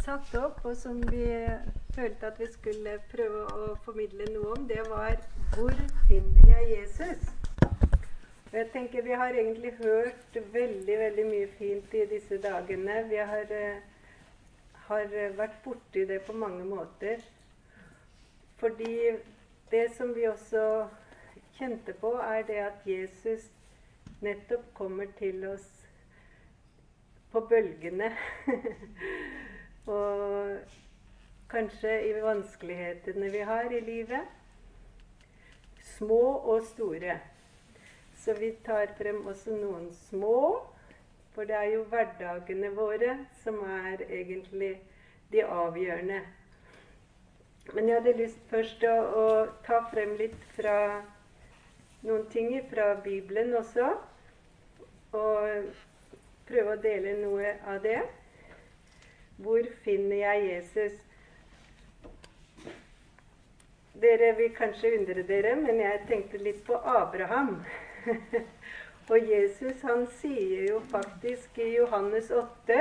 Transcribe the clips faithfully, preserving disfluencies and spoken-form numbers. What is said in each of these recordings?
satt opp, og som vi følte at vi skulle prøve å formidle noe om, det var «Hvor finner jeg Jesus?» Og jeg tenker vi har egentlig hørt veldig, veldig mye fint i disse dagene. Vi har, har vært borti det på mange måter. Fordi det som vi også kjente på, er det at Jesus nettopp kommer til oss på bølgene. Og kanskje i vanskelighetene vi har i livet. Små og store. Så vi tar frem også noen små, for det er jo hverdagene våre som er egentlig de avgjørende. Men jeg hadde lyst først å, å ta frem litt fra noen ting fra Bibelen også, og prøve å dele noe av det. Hvor finner jeg Jesus? Dere vil kanskje undre dere, men jeg tenkte litt på Abraham. Og Jesus, han sier jo faktisk i Johannes åtte,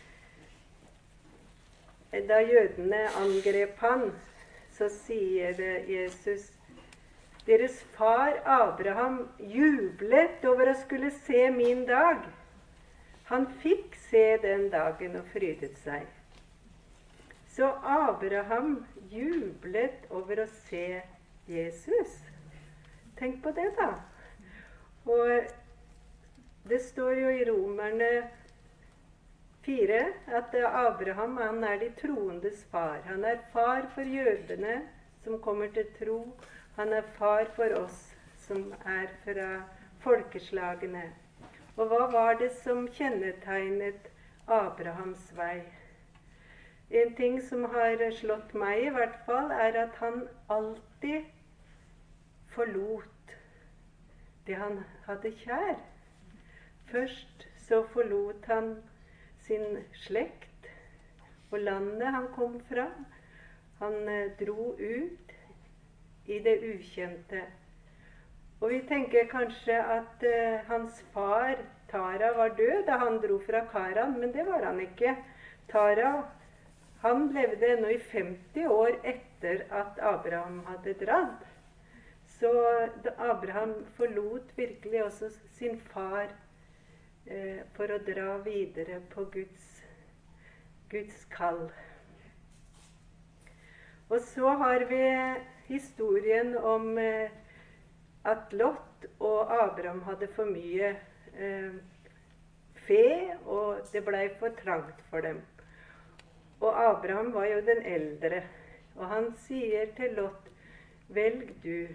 da jødene angrep han, så sier Jesus, deres far Abraham jublet over å skulle se min dag. Han fikk se den dagen og frydet seg. Så Abraham jublet over å se Jesus. Tenk på det da. Og det står jo i Romerne fire at Abraham, han er de troendes far. Han er far for jødene som kommer til tro. Han er far for oss som er fra folkeslagene. Og hva var det som kjennetegnet Abrahams vei? En ting som har slått meg i hvert fall, er at han alltid forlot det han hadde kjær. Først så forlot han sin slekt og landet han kom fra. Han eh, dro ut i det ukjente. Og vi tenker kanskje at eh, hans far, Tara, var død da han dro fra Karan, men det var han ikke. Tara, han levde ennå i femti år etter at Abraham hadde dratt. Så Abraham forlot virkelig også sin far eh, for å dra videre på Guds, Guds kall. Og så har vi historien om eh, at Lot og Abraham hadde for mye eh, fe, og det ble for trangt for dem. Og Abraham var jo den eldre, og han sier til Lot, velg du.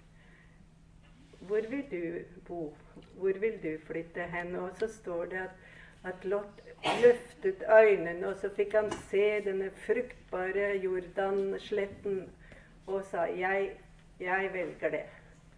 Hvor vil du bo? Hvor vil du flytte hen? Og så står det at, at Lot løftet øynene, og så fikk han se denne fruktbare Jordansletten, og sa, jeg, jeg velger det.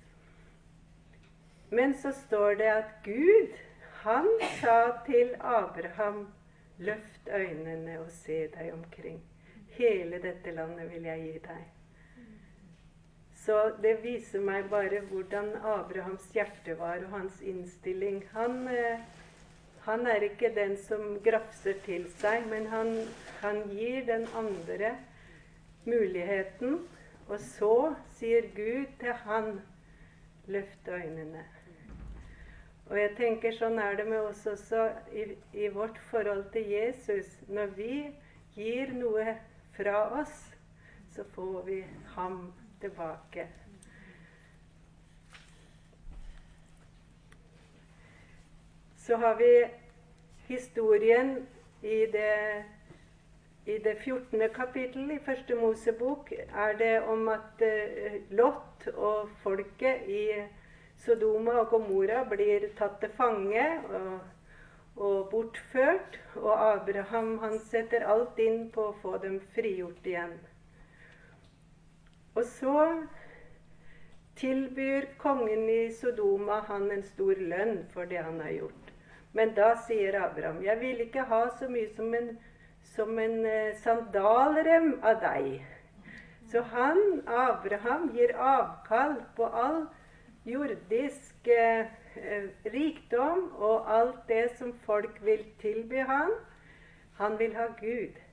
Men så står det at Gud, han sa til Abraham, løft øynene og se deg omkring. Hele dette landet vil jeg gi deg. Så det viser meg bare hvordan Abrahams hjerte var og hans innstilling. Han, eh, han er ikke den som grafser til seg, men han, han gir den andre muligheten. Og så sier Gud til han, løft øynene. Og jeg tenker sånn er det med oss også i, i vårt forhold til Jesus. Når vi gir noe fra oss, så får vi ham tilbake. Så har vi historien i det, i det fjortende kapittel i første Mosebok, er det om at uh, Lot og folket i Sodoma og Gomorra blir tatt til fange og, og bortført, og Abraham han setter alt inn på å få dem frigjort igjen. Og så tilbyr kongen i Sodoma han en stor lønn for det han har gjort. Men da sier Abraham, jeg vil ikke ha så mye som en, som en eh, sandalrem av deg. Så han, Abraham, gir avkall på all jordisk eh, rikdom og alt det som folk vil tilby han. Han vil ha Gud.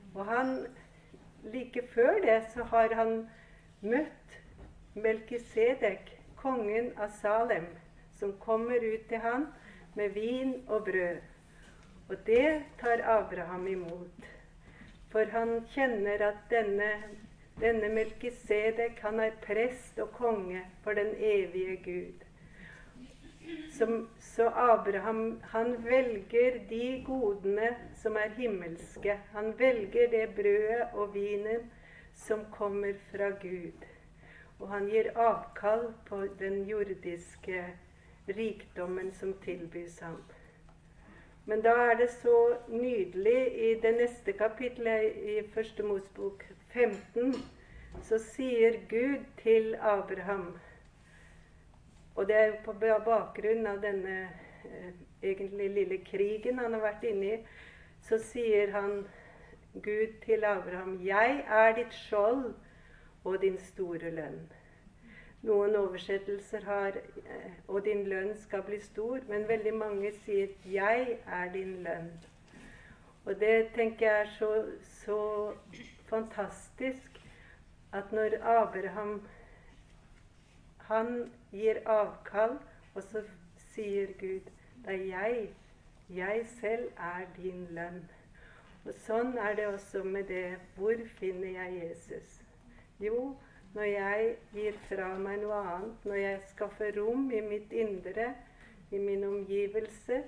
Og han, like før det, så har han møtt Melkisedek, kongen av Salem, som kommer ut til han med vin og brød. Og det tar Abraham imot. For han kjenner at denne, denne Melkisedek, han er prest og konge for den evige Gud. Som, så Abraham, han velger de godene som er himmelske. Han velger det brødet og vinen som kommer fra Gud. Og han gir avkall på den jordiske rikdommen som tilbys ham. Men da er det så nydelig i det neste kapitlet i Første Mosebok femten, så sier Gud til Abraham, og det er jo på bakgrunn av denne eh, egentlig lille krigen han har vært inne i, så sier han, Gud til Abraham, jeg er ditt skjold og din store lønn. Noen oversettelser har, eh, og din lønn skal bli stor, men veldig mange sier, jeg er din lønn. Og det tenker jeg er så, så fantastisk, at når Abraham, han gir avkall, og så sier Gud, det er jeg, jeg selv er din lønn. Og sånn er det også med det, hvor finner jeg Jesus? Jo, når jeg gir fra meg noe annet, når jeg skaffer rom i mitt indre, i min omgivelse,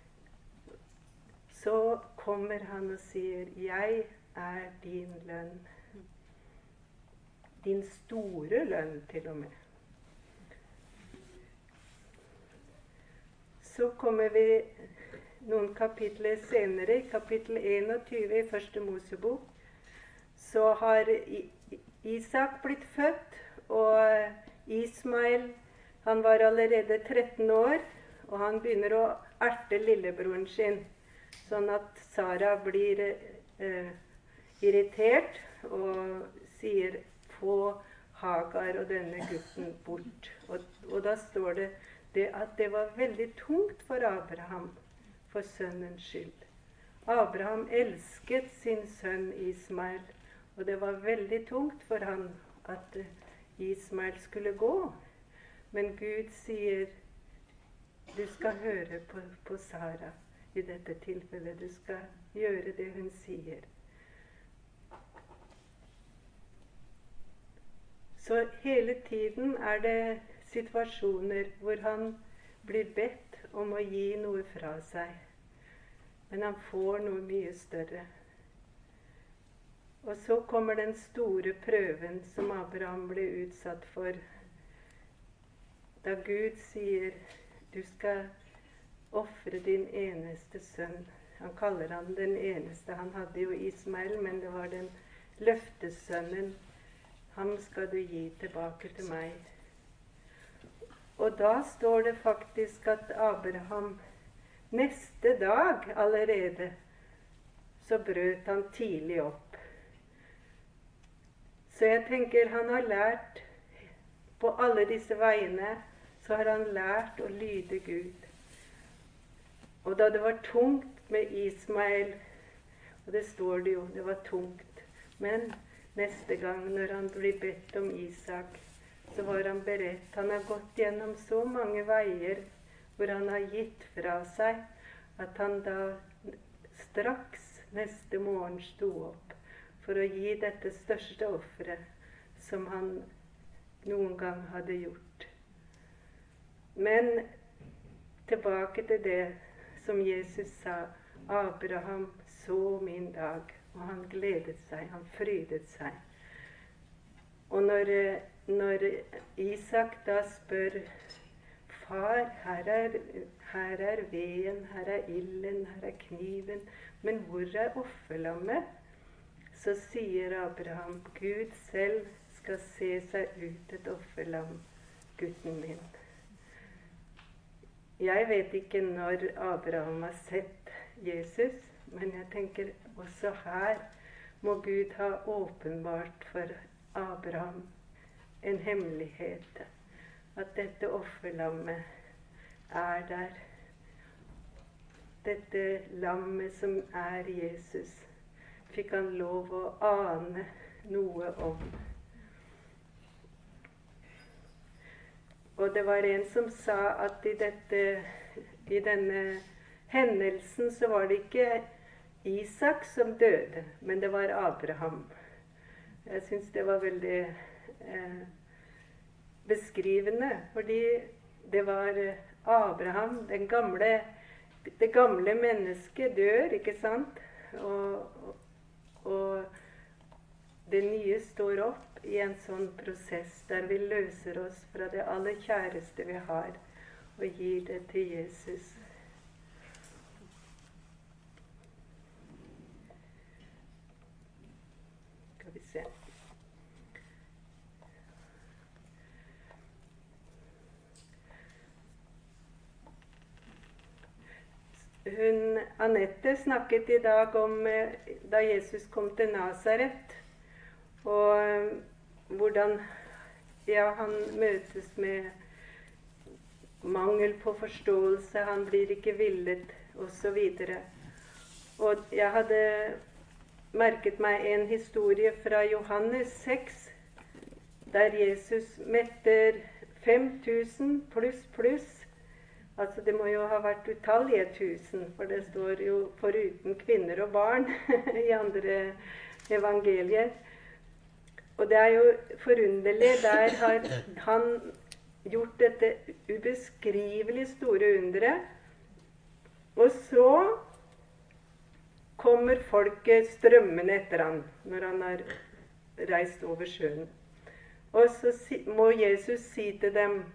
så kommer han og sier, jeg er din lønn. Din store lønn til og med. Så kommer vi noen kapitler senere, i kapittel enogtyve i Første Mosebok, så har Isak blitt født, og Ismael, han var allerede tretten år, og han begynner å erte lillebroren sin, sånn at Sara blir eh, irritert og sier, få Hagar og denne gutten bort. Og, og da står det, det at det var veldig tungt for Abraham, for sønnens skyld. Abraham elsket sin sønn Ismael, og det var veldig tungt for han at Ismael skulle gå. Men Gud sier, du skal høre på, på Sara i dette tilfellet. Du skal gjøre det hun sier. Så hele tiden er det situasjoner hvor han blir bedt om å gi noe fra seg. Men han får noe mye større. Og så kommer den store prøven som Abraham ble utsatt for. Da Gud sier, du skal ofre din eneste sønn. Han kaller han den eneste. Han hadde jo Ismael, men det var den løftesønnen. Ham skal du gi tilbake til meg. Og da står det faktisk at Abraham neste dag allerede, så brøt han tidlig opp. Så jeg tenker han har lært, på alle disse veiene, så har han lært å lyde Gud. Og da det var tungt med Ismael, og det står det jo, det var tungt, men neste gang når han blir bedt om Isak, så var han beredt. Han har gått gjennom så mange veier hvor han har gitt fra seg, at han da straks neste morgen sto opp for å gi dette største offeret som han noen gang hadde gjort. Men tilbake til det som Jesus sa, Abraham så min dag, og han gledet seg, han frydet seg. Og når, når Isak da spør, far, her er, her er veden, her er ilden, her er kniven, men hvor er offerlammet? Så sier Abraham, Gud selv skal se seg ut et offerlam, gutten min. Jeg vet ikke når Abraham har sett Jesus, men jeg tenker også her må Gud ha åpenbart for Abraham en hemmelighet, at dette offerlammet er der. Dette lammet som er Jesus, fikk han lov å ane noe om. Og det var en som sa at i, dette, i denne hendelsen så var det ikke Isak som døde, men det var Abraham. Jeg synes det var veldig eh, beskrivende, fordi det var Abraham, den gamle, det gamle mennesket dør, ikke sant? Og, og, og det nye står opp i en sånn prosess der vi løser oss fra det aller kjæreste vi har, og gir det til Jesus. Skal vi se. Hun, Annette snakket i dag om da Jesus kom til Nazaret, og hvordan ja, han møtes med mangel på forståelse, han blir ikke villet, og så videre. Og jeg hadde merket meg en historie fra Johannes seks, der Jesus metter fem tusen pluss pluss. Altså det må jo ha vært utallige tusen, for det står jo foruten kvinner og barn i andre evangelier. Og det er jo forunderlig, der har han gjort dette ubeskrivelig store underet. Og så kommer folket strømmende etter han, når han har reist over sjøen. Og så må Jesus si til dem,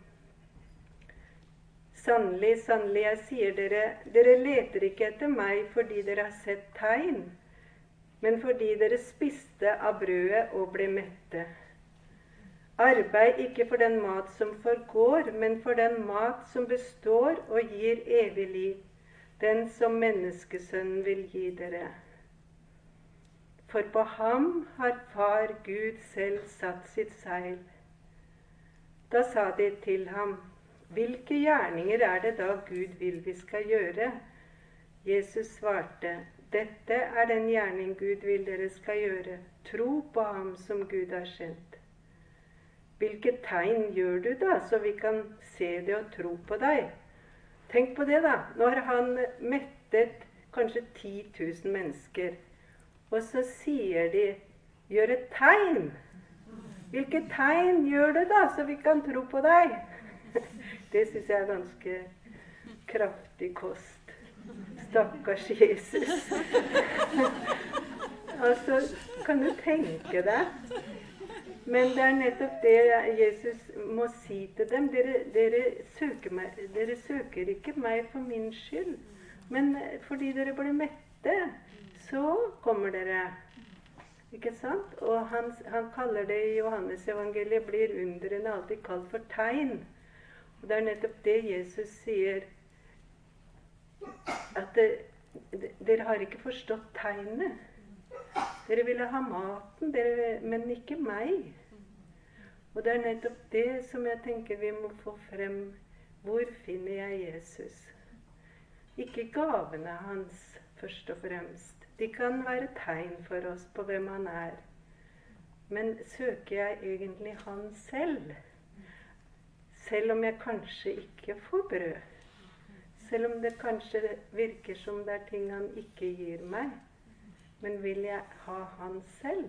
sannelig, sannelig, jeg sier dere, dere leter ikke etter meg fordi dere har sett tegn, men fordi dere spiste av brødet og ble mette. Arbeid ikke for den mat som forgår, men for den mat som består og gir evig liv, den som menneskesønnen vil gi dere. For på ham har far Gud selv satt sitt seil. Da sa de til ham, hvilke gjerninger er det da Gud vil vi skal gjøre? Jesus svarte, dette er den gjerning Gud vil dere skal gjøre. Tro på ham som Gud har sendt. Hvilke tegn gjør du da, så vi kan se det og tro på deg? Tenk på det da, når han mettet kanskje ti tusen mennesker, og så sier de, gjør et tegn. Hvilke tegn gjør du da, så vi kan tro på deg? Det synes jeg er ganske kraftig kost. Stakkars Jesus. Altså, kan du tenke deg? Men det er nettopp det Jesus må si til dem. Dere, dere, søker meg, dere søker ikke meg for min skyld, men fordi dere blir mette, så kommer dere. Ikke sant? Og han, han kaller det i Johannes evangeliet, blir underene alltid kalt for tegn. Og det er nettopp det Jesus sier, at det, dere har ikke forstått tegnet. Dere ville ha maten, dere, men ikke meg. Og det er nettopp det som jeg tenker vi må få frem. Hvor finner jeg Jesus? Ikke gavene hans, først og fremst. De kan være tegn for oss på hvem han er. Men søker jeg egentlig han selv? Selv om jeg kanskje ikke får brød. Selv om det kanskje virker som det er ting han ikke gir meg. Men vil jeg ha han selv?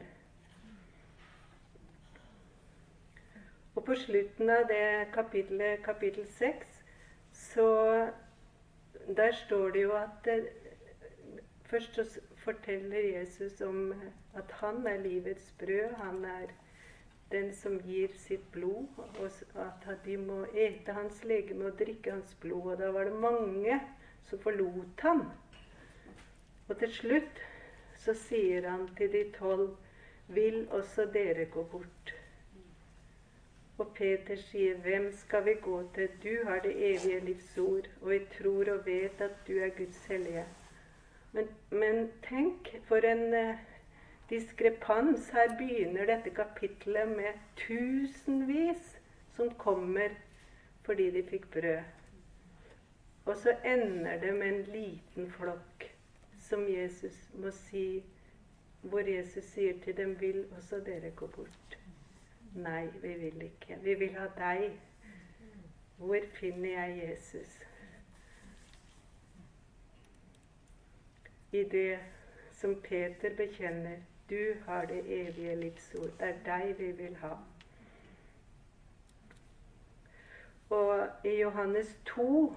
Og på slutten av det kapitlet, kapittel seks, så der står det jo at det, først så forteller Jesus om at han er livets brød, han er den som gir sitt blod, og at de må ete hans legeme og drikke hans blod. Og da var det mange som forlot han. Og til slutt så sier han til de tolv, vil også dere gå bort? Og Peter sier, hvem skal vi gå til? Du har det evige livs ord, og vi tror og vet at du er Guds hellige. Men, men tenk for en uh, diskrepans. Her begynner dette kapitlet med tusenvis som kommer fordi de fikk brød. Og så ender det med en liten flokk som Jesus må si, hvor Jesus sier til dem, vil også dere gå bort? Nei, vi vil ikke. Vi vil ha deg. Hvor finner jeg Jesus? I det som Peter bekjenner, du har det evige livsord. Det er deg vi vil ha. Og i Johannes to,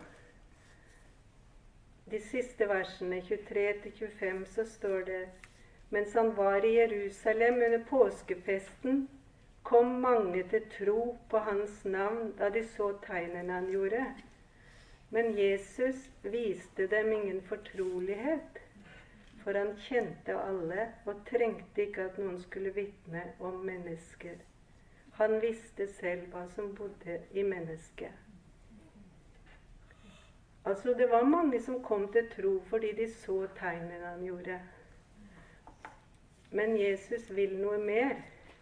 de siste versene, tjuetre til tjuefem, så står det, mens han var i Jerusalem under påskefesten, kom mange til tro på hans navn da de så tegnene han gjorde. Men Jesus viste dem ingen fortrolighet, for han kjente alle og trengte ikke at noen skulle vitne om mennesker. Han visste selv hva som bodde i mennesket. Altså, det var mange som kom til tro fordi de så tegnene han gjorde. Men Jesus vil noe mer.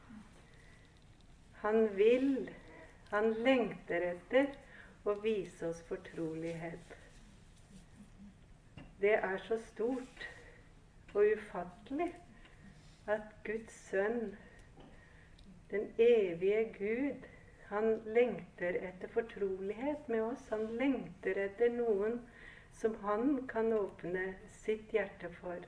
Han vil, han lengter etter å vise oss fortrolighet. Det er så stort og ufattelig at Guds sønn, den evige Gud, han lengter etter fortrolighet med oss. Han lengter etter noen som han kan åpne sitt hjerte for.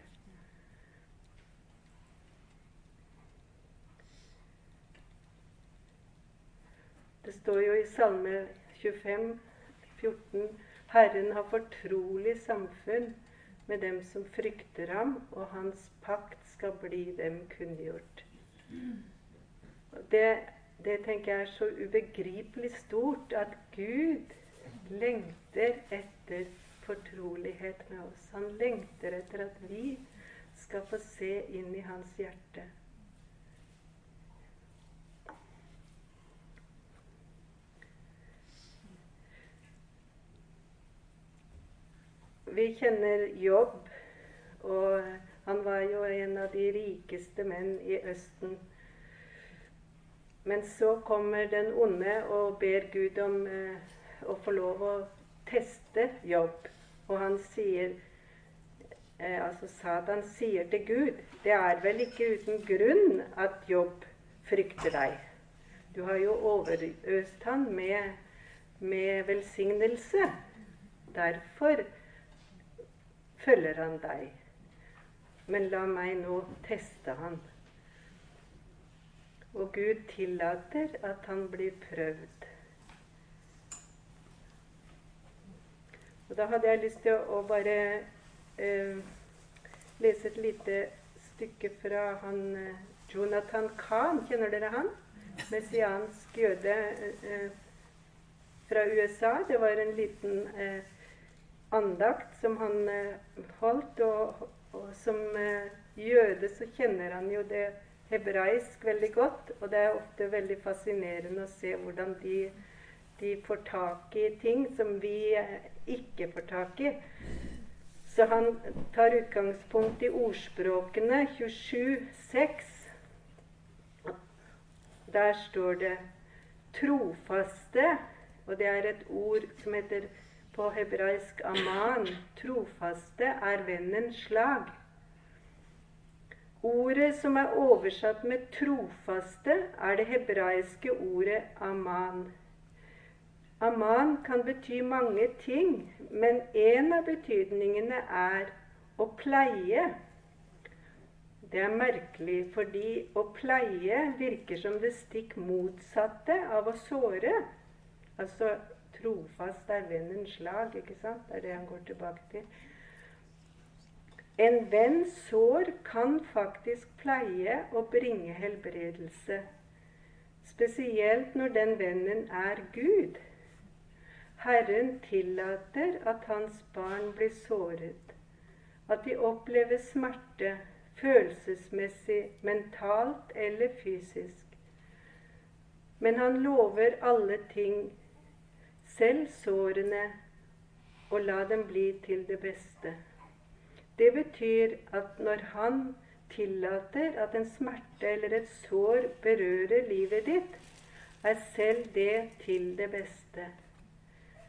Det står jo i Salme tjuefem, fjorten, Herren har fortrolig samfunn med dem som frykter ham, og hans pakt skal bli dem kunngjort. Det, det tenker jeg er så ubegripelig stort, at Gud lengter etter fortrolighet med oss. Han lengter etter at vi skal få se inn i hans hjerte. Vi kjenner Jobb, og han var jo en av de rikeste menn i Østen. Men så kommer den onde og ber Gud om eh, å få lov å teste Jobb. Og han sier, eh, altså Satan sier til Gud, det er vel ikke uten grunn at Jobb frykter deg. Du har jo overøst han med, med velsignelse. Derfor følger han deg. Men la meg nå teste han. Og Gud tillater at han blir prøvd. Og da hadde jeg lyst til å bare eh, lese et lite stykke fra han, eh, Jonathan Cahn. Kjenner dere han? Messiansk jøde eh, fra U S A. Det var en liten eh, andakt som han eh, holdt, og, og som eh, jøde så kjenner han jo det hebraisk veldig godt, og det er ofte veldig fascinerende å se hvordan de, de får tak i ting som vi eh, ikke får tak i. Så han tar utgangspunkt i ordspråkene tjuesju seks. Der står det trofaste, og det er et ord som heter på hebraisk aman. Trofaste er vennens slag. Ordet som er oversatt med trofaste, er det hebraiske ordet aman. Aman kan bety mange ting, men en av betydningene er å pleie. Det er merkelig, fordi å pleie virker som det stikk motsatte av å såre. Altså, trofast er vennens slag, ikke sant? Det er det han går tilbake til. En venns sår kan faktisk pleie og bringe helbredelse, spesielt når den vennen er Gud. Herren tillater at hans barn blir såret, at de opplever smerte, følelsesmessig, mentalt eller fysisk. Men han lover alle ting, selv sårene, og la dem bli til det beste. Det betyr at når han tillater at en smerte eller et sår berører livet ditt, er selv det til det beste.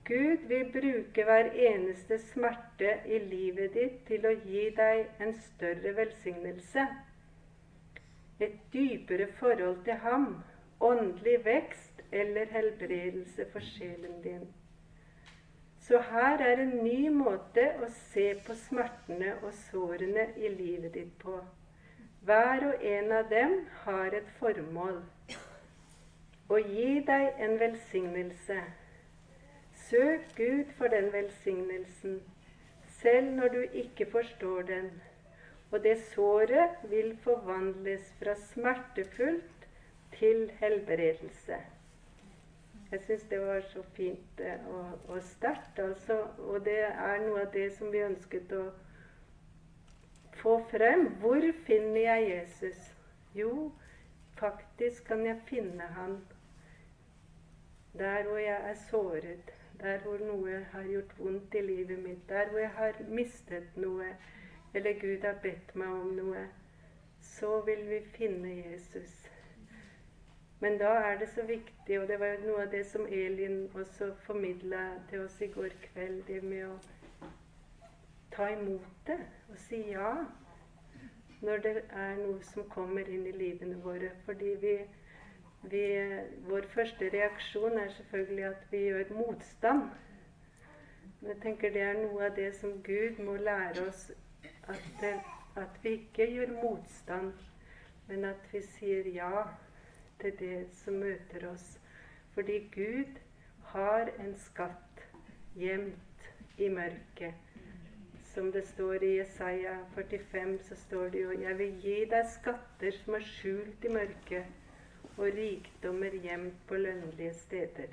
Gud vil bruke hver eneste smerte i livet ditt til å gi deg en større velsignelse, et dypere forhold til ham, åndelig vekst eller helbredelse for sjelen din. Så her er en ny måte å se på smertene og sårene i livet ditt på. Hver og en av dem har et formål: å gi deg en velsignelse. Søk Gud for den velsignelsen, selv når du ikke forstår den, og det såret vil forvandles fra smertefullt til helbredelse. Jeg synes det var så fint og, og sterkt, altså, og det er noe av det som vi ønsket å få frem. Hvor finner jeg Jesus? Jo, faktisk kan jeg finne han der hvor jeg er såret, der hvor noe har gjort vondt i livet mitt, der hvor jeg har mistet noe, eller Gud har bedt meg om noe. Så vil vi finne Jesus. Men da er det så viktig, og det var noe av det som Elin også formidlet til oss i går kveld, det med å ta imot det og si ja når det er noe som kommer inn i livene våre. Fordi vi, vi, vår første reaksjon er selvfølgelig at vi gjør motstand. Men jeg tenker det er noe av det som Gud må lære oss, at, det, at vi ikke gjør motstand, men at vi sier ja til det som møter oss. Fordi Gud har en skatt gjemt i mørket. Som det står i Jesaja førtifem, så står det jo: jeg vil gi deg skatter som er skjult i mørket, og rikdommer gjemt på lønnlige steder.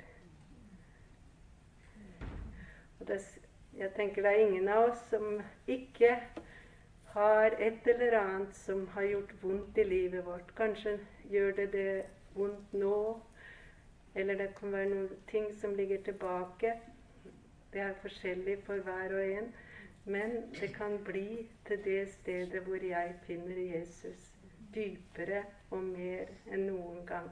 Og det, jeg tenker det er ingen av oss som ikke har et eller annet som har gjort vondt i livet vårt. Kanskje gjør det det vondt nå, eller det kan være noen ting som ligger tilbake. Det er forskjellig for hver og en. Men det kan bli til det stedet hvor jeg finner Jesus, dypere og mer enn noen gang.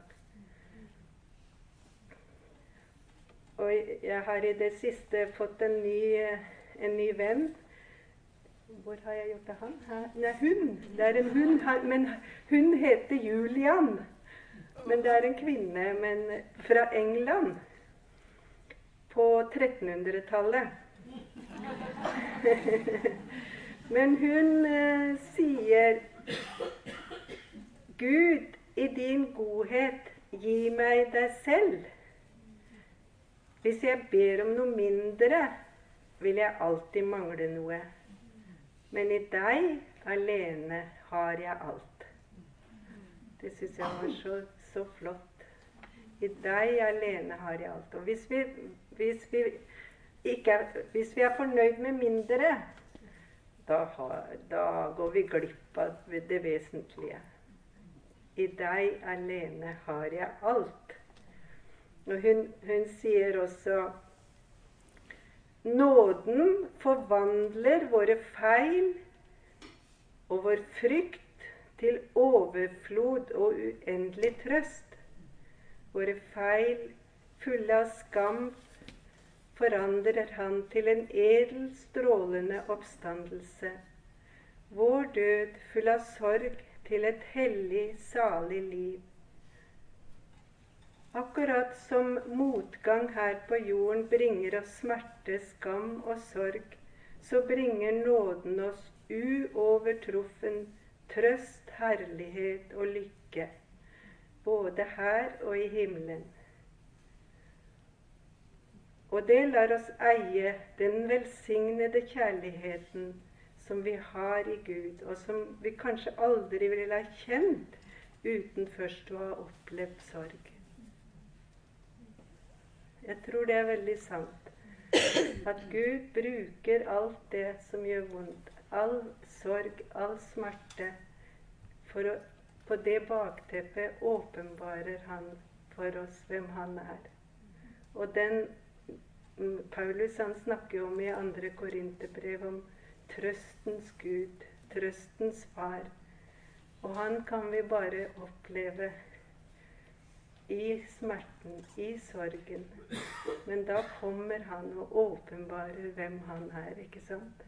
Og jeg har i det siste fått en ny, en ny venn. Hvor har jeg gjort det han? Her? Nei, hun. Det er en hund, men hun heter Julian. Men det er en kvinne, men fra England på trettenhundretallet. Men hun eh, sier: Gud, i din godhet, gi meg deg selv. Hvis jeg ber om noe mindre, vil jeg alltid mangle noe. Men i deg alene har jeg alt. Det synes jeg var så, så flott. I deg alene har jeg alt. Og hvis vi, hvis vi Ikke, hvis vi er fornøyd med mindre, da, har, da går vi glipp av det vesentlige. I deg alene har jeg alt. Og hun, hun sier også: nåden forvandler våre feil og vår frykt til overflod og uendelig trøst. Våre feil, fulle av skam, forandrer han til en edel, strålende oppstandelse. Vår død, full av sorg, til et hellig, salig liv. Akkurat som motgang her på jorden bringer oss smerte, skam og sorg, så bringer nåden oss uovertruffen trøst, herlighet og lykke, både her og i himmelen. Og det lar oss eie den velsignede kjærligheten som vi har i Gud, og som vi kanskje aldri ville ha kjent uten først å ha opplevd sorg. Jeg tror det er veldig sant, at Gud bruker alt det som gjør vondt, all sorg, all smerte, for å, på det bakteppet åpenbarer han for oss hvem han er. Og den Paulus han snakker om i andre Korinterbrev om trøstens Gud, trøstens far. Og han kan vi bare oppleve i smerten, i sorgen. Men da kommer han og åpenbarer hvem han er, ikke sant?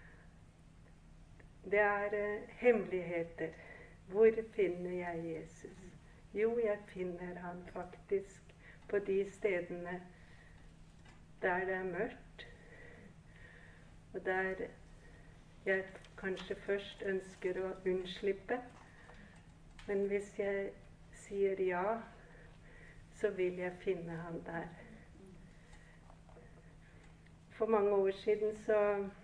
Det er eh, hemmeligheter. Hvor finner jeg Jesus? Jo, jeg finner han faktisk på de stedene der det er mørkt, og der jeg kanskje først ønsker å unnslippe. Men hvis jeg sier ja, så vil jeg finne han der. For mange år siden så,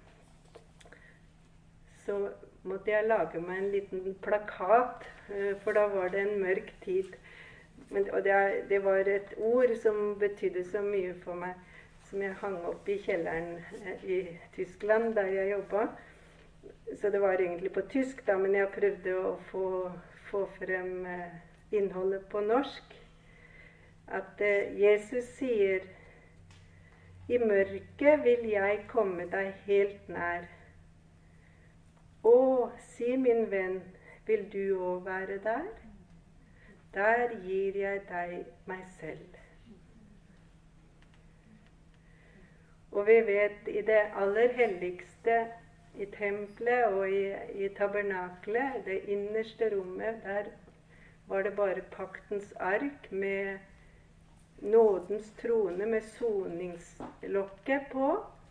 så måtte jeg lage meg en liten plakat, for da var det en mørk tid. Men, og det, det var et ord som betydde så mye for meg, som jeg hang opp i kjelleren i Tyskland, der jeg jobbet. Så det var egentlig på tysk da, men jeg prøvde å få, få frem innholdet på norsk. At eh, Jesus sier, i mørket vil jeg komme deg helt nær. Å, si min venn, vil du også være der? Der gir jeg deg meg selv. Og vi vet i det aller helligste, i tempelet og i, i tabernaklet, det innerste rommet, der var det bare paktens ark med nådens trone med soningslokket på.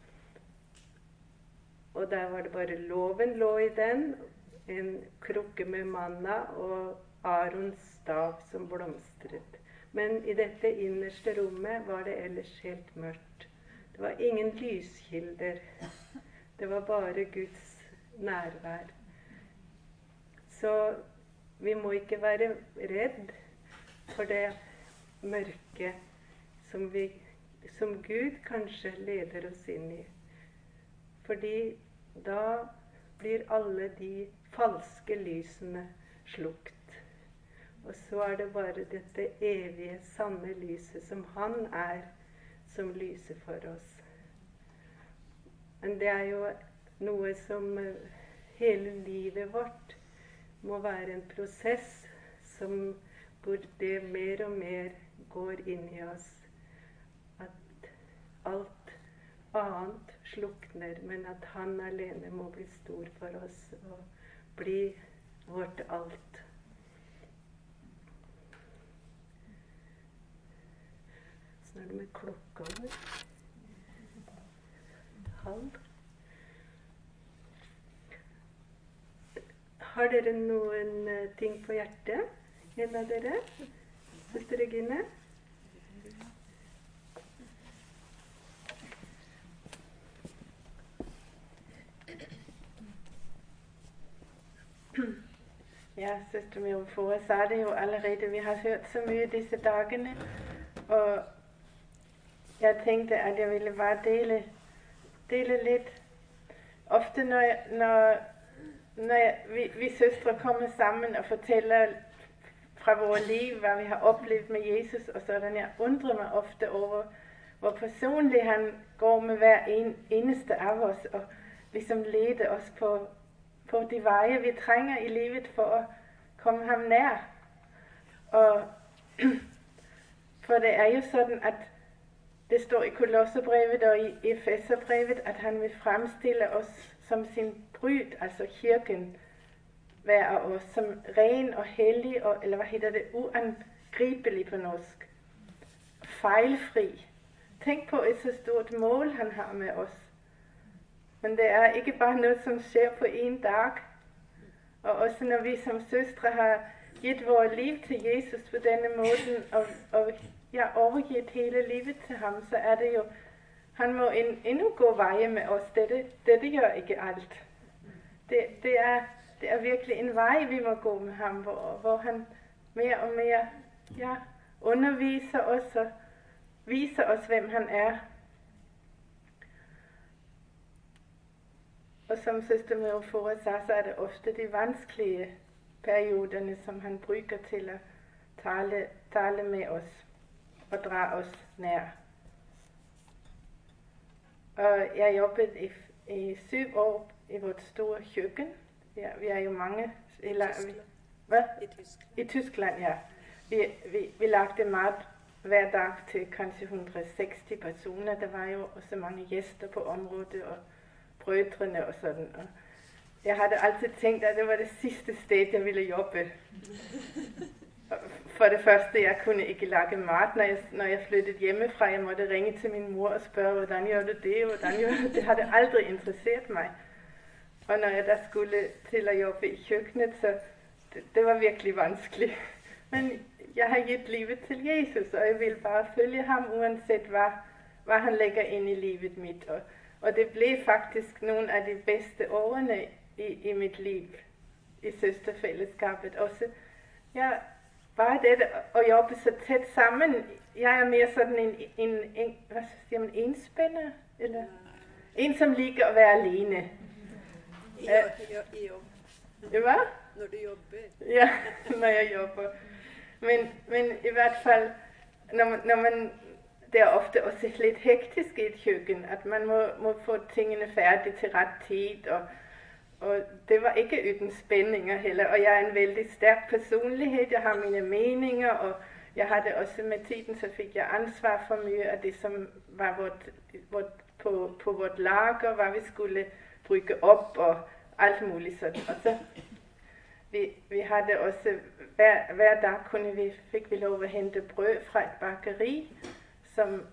Og der var det bare loven lå i den, en krukke med manna og Arons stav som blomstret. Men i dette innerste rommet var det ellers helt mørkt. Det var ingen lyskilder. Det var bare Guds nærvær. Så vi må ikke være redd for det mørke som, vi, som Gud kanskje leder oss inn i. Fordi da blir alle de falske lysene slukt. Og så er det bare dette evige, sanne lyset som han er, som lyser for oss. Men det er jo noe som hele livet vårt må være en prosess som, hvor det mer og mer går inn i oss. At alt annet slukner, men at han alene må bli stor for oss og bli vårt alt. Sånn er det med klokka vår. Halv. Har dere noen ting på hjertet? En av dere? Søster Regine? Ja, søster Mirofora sa det jo allerede. Vi har hørt så mye disse dagene, og jeg tenkte at jeg ville bare dele, dele litt. Ofte når, jeg, når, når jeg, vi, vi søstre kommer sammen og forteller fra våre liv, hva vi har opplevd med Jesus og sådan, jeg undrer meg ofte over hvor personlig han går med hver en, eneste av oss, og liksom leder oss på, på de veier vi trenger i livet for å komme ham nær. Og, for det er jo sånn at det står i Kolosserbrevet og i Efeserbrevet at han vil fremstille oss som sin brud, altså kirken, hver av oss, som ren og hellig, og, eller hva heter det, uangripelig på norsk. Feilfri. Tenk på et så stort mål han har med oss. Men det er ikke bare noe som skjer på en dag. Og også når vi som søstre har gitt vårt liv til Jesus på denne måten, og, og ja, overgitt hele livet til ham, så er det jo, han må endnu gå veie med oss. Dette, dette gjør ikke alt. Det, det, er, det er virkelig en vei vi må gå med ham, hvor, hvor han mer og mer ja, underviser oss og viser oss hvem han er. Og som søster Mirofora sa, så er det ofte de vanskelige perioderne som han bruker til å tale, tale med oss og dra oss nær. Og jeg jobbet i, i syv år i vårt store kjøkken. Ja, vi er jo mange. I, I Tyskland. Hva? I Tyskland. I Tyskland, ja. vi, vi, vi lagde mad hver dag til kanskje et hundrede og seksti personer. Der var jo også mange gæster på området, og brødrene og sådan. Og jeg havde altid tænkt, at det var det sidste sted, jeg ville jobbe. For det første, jeg kunne ikke lage mad, når jeg, når jeg flyttede hjemmefra. Jeg måtte ringe til min mor og spørge, hvordan gør du det, hvordan gør du det. Det havde aldrig interesseret mig. Og når jeg da skulle til at jobbe i køkkenet, så det, det var virkelig vanskeligt. Men jeg har givet livet til Jesus, og jeg vil bare følge ham, uanset hvad, hvad han lægger ind i livet mit. Og, og det blev faktisk nogle af de bedste årene i, i mit liv, i søsterfællesskabet. Også, jeg bare det at jobbe så tæt sammen. Jeg er mere sådan en, en, en hvad siger man, enspænder, eller en, som liker at være alene. I, i, i jobb. Hvad? Når du jobber. Ja, når jeg jobber. Men, men i hvert fald, når man, når man, det er ofte også lidt hektisk i et køkken, at man må, må få tingene færdige til ret tid, og, og det var ikke uden spændinger heller. Og jeg er en vældig stærk personlighed, jeg har mine meninger, og jeg havde også med tiden, så fik jeg ansvar for mye af det, som var vort, vort, på, på vort lager, hvad vi skulle brygge op, og alt muligt sådan. Og så vi, vi havde også, hver, hver dag kunne vi, fik vi lov at hente brød fra et bakeri, som,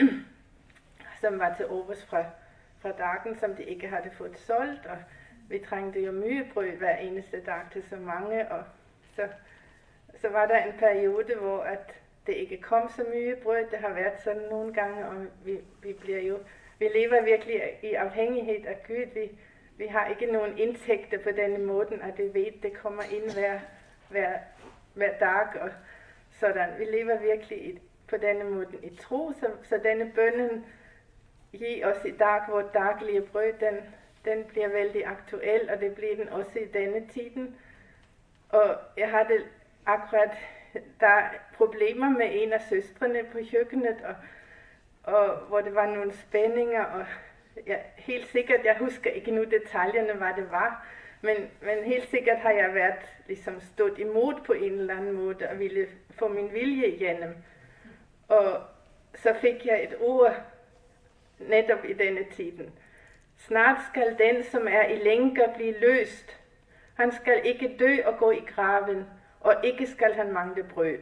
som var til overs fra, fra dagen, som de ikke havde fået solgt, og vi trængte jo mye brød hver eneste dag til så mange, og så, så var der en periode, hvor at det ikke kom så mye brød. Det har været sådan nogle gange, og vi, vi bliver jo, vi lever virkelig i afhængighed af Gud. Vi, vi har ikke nogen indtægter på denne måde, at det ved, det kommer ind hver, hver, hver dag, og sådan. Vi lever virkelig i, på denne måde i tro, så, så denne bønnen giver os i dag, vores daglige brød, den, den bliver vældig aktuel, og det bliver den også i denne tiden. Og jeg havde akkurat der problemer med en af søstrene på køkkenet, og, og hvor det var nogle spændinger, og jeg, helt sikkert, jeg husker ikke nu detaljerne, hvad det var, men, men helt sikkert har jeg været ligesom stået imod på en eller anden måde, og ville få min vilje igennem. Og så fik jeg et ord netop i denne tiden. Snart skal den, som er i lænker, blive løst. Han skal ikke dø og gå i graven, og ikke skal han mangle brød.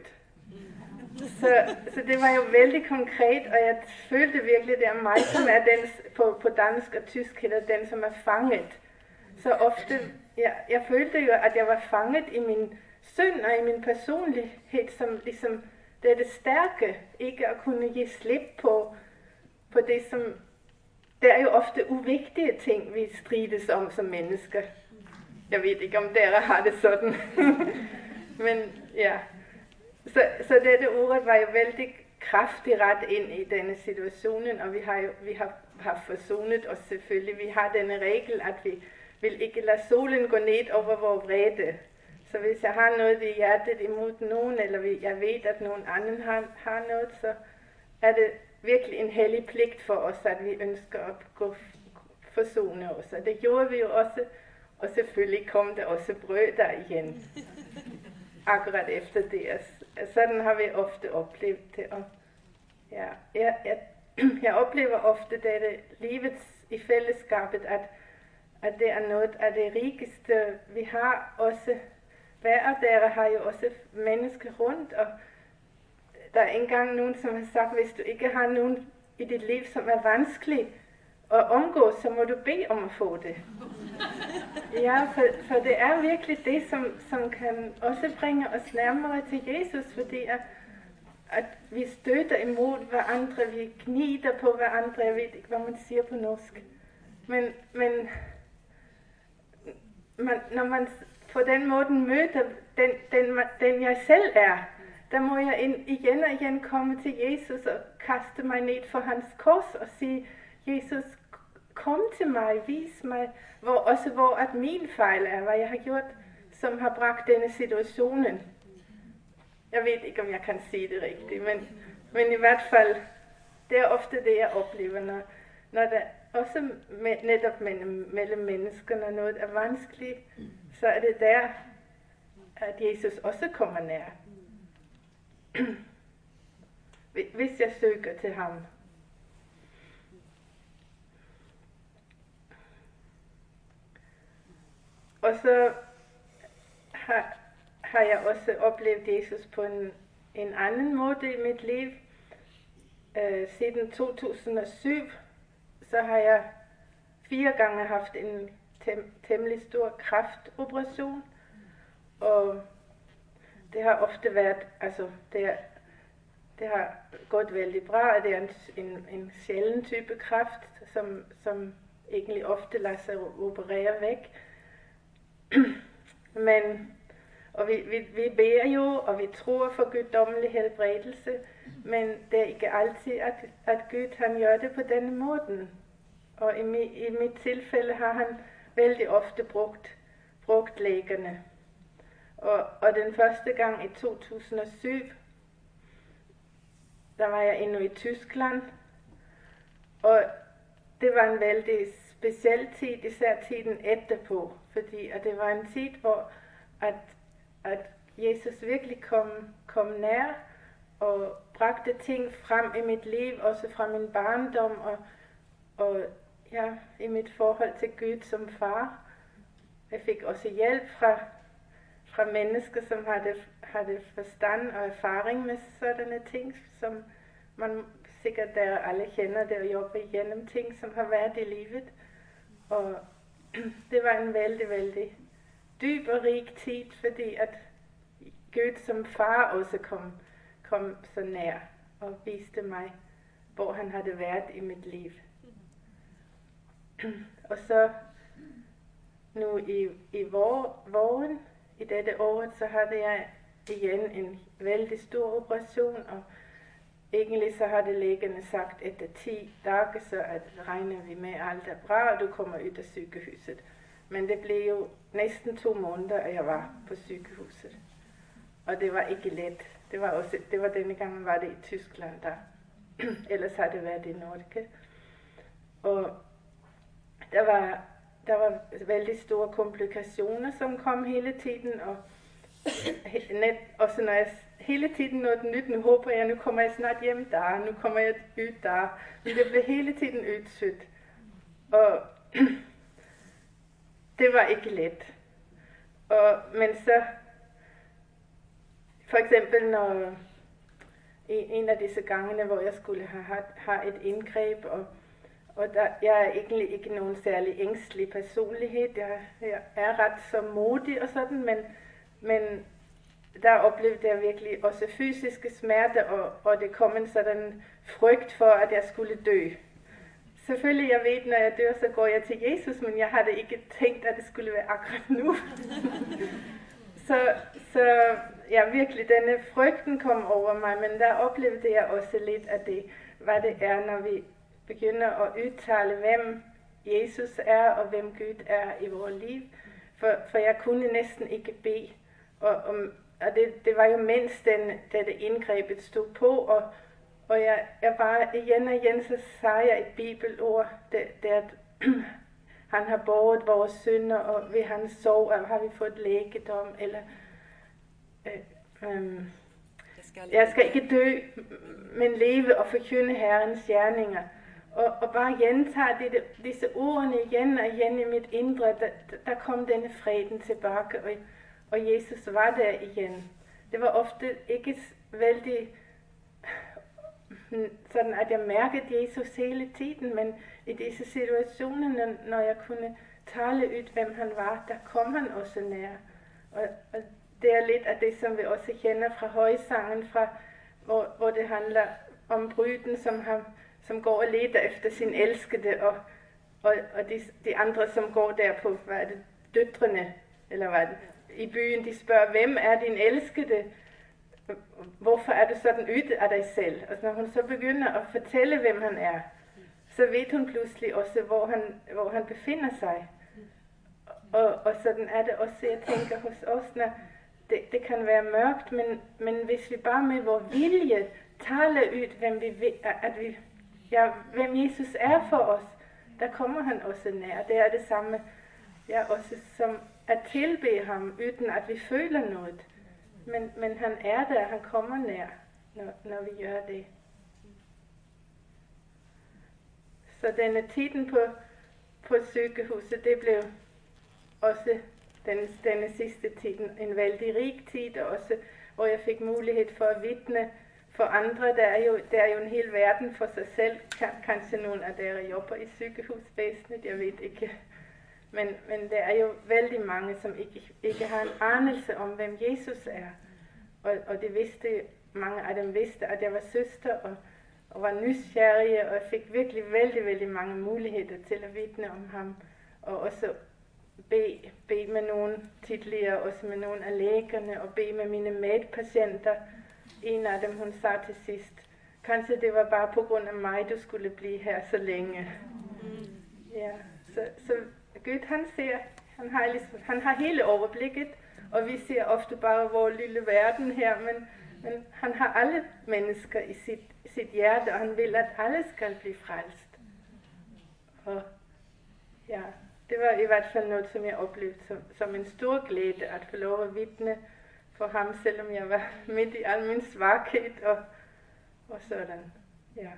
Så, så det var jo vældig konkret, og jeg følte virkelig, det er mig, som er den, på, på dansk og tysk hedder den, som er fanget. Så ofte, jeg, jeg følte jo, at jeg var fanget i min synd og i min personlighed, som ligesom, det er det stærke, ikke at kunne give slip på, på det, som, det er jo ofte uvigtige ting, vi strides om som mennesker. Jeg ved ikke, om dere har det sådan. Men ja, så, så dette ordet var jo vældig kraftigt ret ind i denne situationen, og vi har jo vi har, har forsonet os selvfølgelig. Vi har denne regel, at vi vil ikke lade solen gå ned over vores vrede. Så hvis jeg har noget i hjertet imod nogen, eller jeg ved, at nogen anden har, har noget, så er det virkelig en hellig pligt for os, at vi ønsker at gå forsone os. Og det gjorde vi jo også, og selvfølgelig kom der også brød der igen. Akkurat efter det. Sådan har vi ofte oplevet det. Og ja, jeg, jeg, jeg oplever ofte dette livets i fællesskabet, at, at det er noget af det rigeste. Vi har også, hver af dere har jo også mennesker rundt, og der er engang nogen, som har sagt, hvis du ikke har nogen i dit liv, som er vanskelig at omgås, så må du bede om at få det. Ja, for, for det er virkelig det, som, som kan også bringe os nærmere til Jesus, fordi at, at vi støtter imod hverandre, vi gnider på hverandre, jeg ved ikke, hvad man siger på norsk. Men, men man, når man på den måde møder den, den, den jeg selv er, der må jeg ind, igen og igen komme til Jesus og kaste mig ned for hans kors og sige, Jesus, kom til mig, vis mig, hvor, også hvor at min fejl er, hvad jeg har gjort, som har bragt denne situationen. Jeg ved ikke, om jeg kan sige det rigtigt, men, men i hvert fald, det er ofte det, jeg oplever, når, når der også med, netop mellem, mellem mennesker, når noget er vanskeligt, så er det der, at Jesus også kommer nær. hvis jeg søger til ham. Og så har, har jeg også oplevet Jesus på en, en anden måde i mit liv. Øh, siden to tusind og syv, så har jeg fire gange haft en tem, temmelig stor kræftoperation. Og det har ofte været, altså det, er, det har gået vældig bra. Det er en, en, en sjælden type kræft, som, som egentlig ofte lader sig operere væk. Men, og vi, vi, vi beder jo, og vi tror for guddommelig helbredelse, men det er ikke altid, at, at Gud han gør det på denne måde. Og i, mi, i mit tilfælde har han vældig ofte brugt, brugt lægerne. Og, og den første gang i to tusind og syv, der var jeg endnu i Tyskland, og det var en vældig speciel tid, især tiden etterpå, fordi at det var en tid, hvor at, at Jesus virkelig kom, kom nær og bragte ting frem i mit liv, også fra min barndom og, og ja, i mit forhold til Gud som far. Jeg fik også hjælp fra, fra mennesker, som havde, havde forstand og erfaring med sådanne ting, som man sikkert der alle kender det og jobber igennem ting, som har været i livet. Og det var en vældig, vældig dyb og rig tid, fordi at Gud som far også kom, kom så nær og viste mig, hvor han havde været i mit liv. Og så nu i, i vor, våren, i dette år, så havde jeg igen en vældig stor operation, og egentlig så havde lægerne sagt, at efter ti dage, så at regner vi med, at alt er bra, og du kommer ud af sygehuset. Men det blev jo næsten to måneder, at jeg var på sygehuset. Og det var ikke let. Det var, også, det var denne gang, var det i Tyskland der. Ellers har det været i Norge. Og der var, der var vældig store komplikationer, som kom hele tiden. Og net, også når jeg hele tiden noget nyt, nu håber jeg, nu kommer jeg snart hjem der, nu kommer jeg ud der. Men det blev hele tiden udsødt. Og det var ikke let. Og, men så, for eksempel når en, en af disse gangene, hvor jeg skulle have, have et indgreb, og, og der, jeg er egentlig ikke nogen særlig ængstelig personlighed, jeg, jeg er ret så modig og sådan, men, men der oplevede jeg virkelig også fysiske smerter, og, og det kom en sådan frygt for, at jeg skulle dø. Selvfølgelig, jeg ved, når jeg dør, så går jeg til Jesus, men jeg havde ikke tænkt, at det skulle være akkurat nu. så, så ja, virkelig, denne frygten kom over mig, men der oplevede jeg også lidt af det, hvad det er, når vi begynder at udtale, hvem Jesus er, og hvem Gud er i vores liv. For, for jeg kunne næsten ikke bede, og, og, og det, det var jo mens den, dette indgrebet stod på, og Og jeg, jeg bare igen og igen, så sagde jeg et bibelord, det, det at han har båret vores synder, og ved hans sorg har vi fået lægedom, eller øh, øh, jeg, skal jeg skal ikke dø, men leve og forkynde Herrens gerninger. Og, og bare gentage de, disse ordene igen og igen i mit indre, der, der kom denne freden tilbage, og, og Jesus var der igen. Det var ofte ikke vældig sådan at jeg mærkede Jesus hele tiden, men i disse situationer, når jeg kunne tale ud, hvem han var, der kom han også nær. Og, og det er lidt af det, som vi også kender fra højsangen, fra, hvor, hvor det handler om bruden, som, har, som går og leder efter sin elskede, og, og, og de, de andre, som går der på, hvad er det, døtrene, eller hvad er det, i byen, de spørger, hvem er din elskede? Hvorfor er du sådan ude af dig selv? Og når hun så begynder at fortælle, hvem han er, så ved hun pludselig også, hvor han, hvor han befinder sig. Og, og sådan er det også, jeg tænker hos os, når det, det kan være mørkt, men, men hvis vi bare med vores vilje taler ud, hvem, vi, at vi, ja, hvem Jesus er for os, der kommer han også nær. Det er det samme, ja, også som at tilbede ham, uden at vi føler noget. Men, men han er der, han kommer nær. når, når vi gør det. Så denne tiden på, på sygehuset, det blev også den, denne sidste tiden en vældig rig tid, også hvor jeg fik mulighed for at vidne for andre. Der er jo, der er jo en hel verden for sig selv. Kan, kanskje nogle af dere jobber i sygehusvæsenet, jeg ved ikke. Men, men der er jo vældig mange, som ikke, ikke har en anelse om, hvem Jesus er. Og, og det vidste, mange af dem vidste, at jeg var søster og, og var nysgerrige, og jeg fik virkelig vældig, vældig mange muligheder til at vidne om ham. Og også bede, bede med nogle tidligere, også med nogle af lægerne, og bede med mine medpatienter. En af dem, hun sagde til sidst, kanskje det var bare på grund af mig, du skulle blive her så længe. Ja, så, så Gud, han ser, han har, ligesom, han har hele overblikket, og vi ser ofte bare vores lille verden her, men, men han har alle mennesker i sit, sit hjerte, og han vil, at alle skal blive frelst. Og ja, det var i hvert fald noget, som jeg oplevede som, som en stor glæde, at få lov at vidne for ham, selvom jeg var midt i al min svaghed og, og sådan. Ja.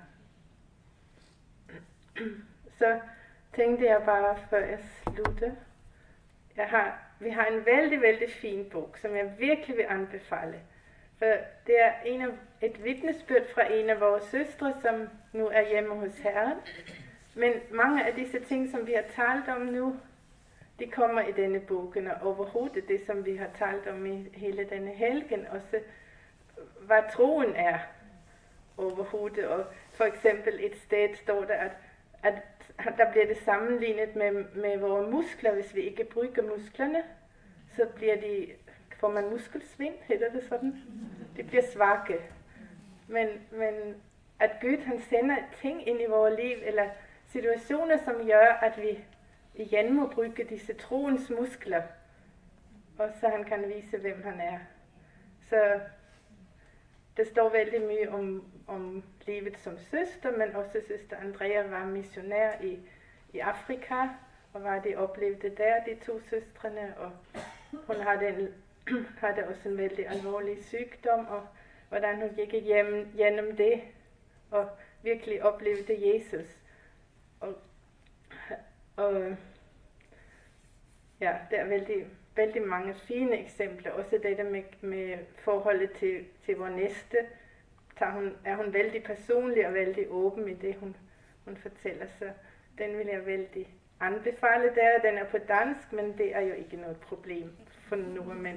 Så tænkte jeg bare, før jeg slutter. Jeg har, vi har en vældig, vældig fin bog, som jeg virkelig vil anbefale. For det er en af, et vidnesbyrd fra en af vores søstre, som nu er hjemme hos Herren. Men mange af disse ting, som vi har talt om nu, de kommer i denne bogen, og overhovedet det, som vi har talt om i hele denne helgen, også hvad troen er overhovedet. Og for eksempel et sted står der, at, at der bliver det sammenlignet med, med vores muskler. Hvis vi ikke bruger musklerne, så bliver de, får man muskelsvind, hedder det sådan. De bliver svage. Men, men at Gud, han sender ting ind i vores liv, eller situationer, som gør, at vi igen må bruge disse troens muskler, og så han kan vise, hvem han er. Så det står vældig mye om, om livet som søster, men også søster Andrea var missionær i, i Afrika, og hvad de oplevede der, de to søstrene, og hun havde, en, havde også en vældig alvorlig sygdom, og hvordan hun gik igennem, gennem det, og virkelig oplevede Jesus. Og, og ja, der er vældig, vældig mange fine eksempler. Også det der med, med forholdet til, til vores næste. Der hun, er hun vældig personlig og vældig åben i det, hun, hun fortæller. Så den vil jeg vældig anbefale der. Den er på dansk, men det er jo ikke noget problem for nordmænd.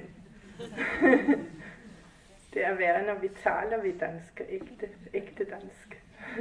Det er værre, når vi taler vi dansk, ægte, ægte dansk.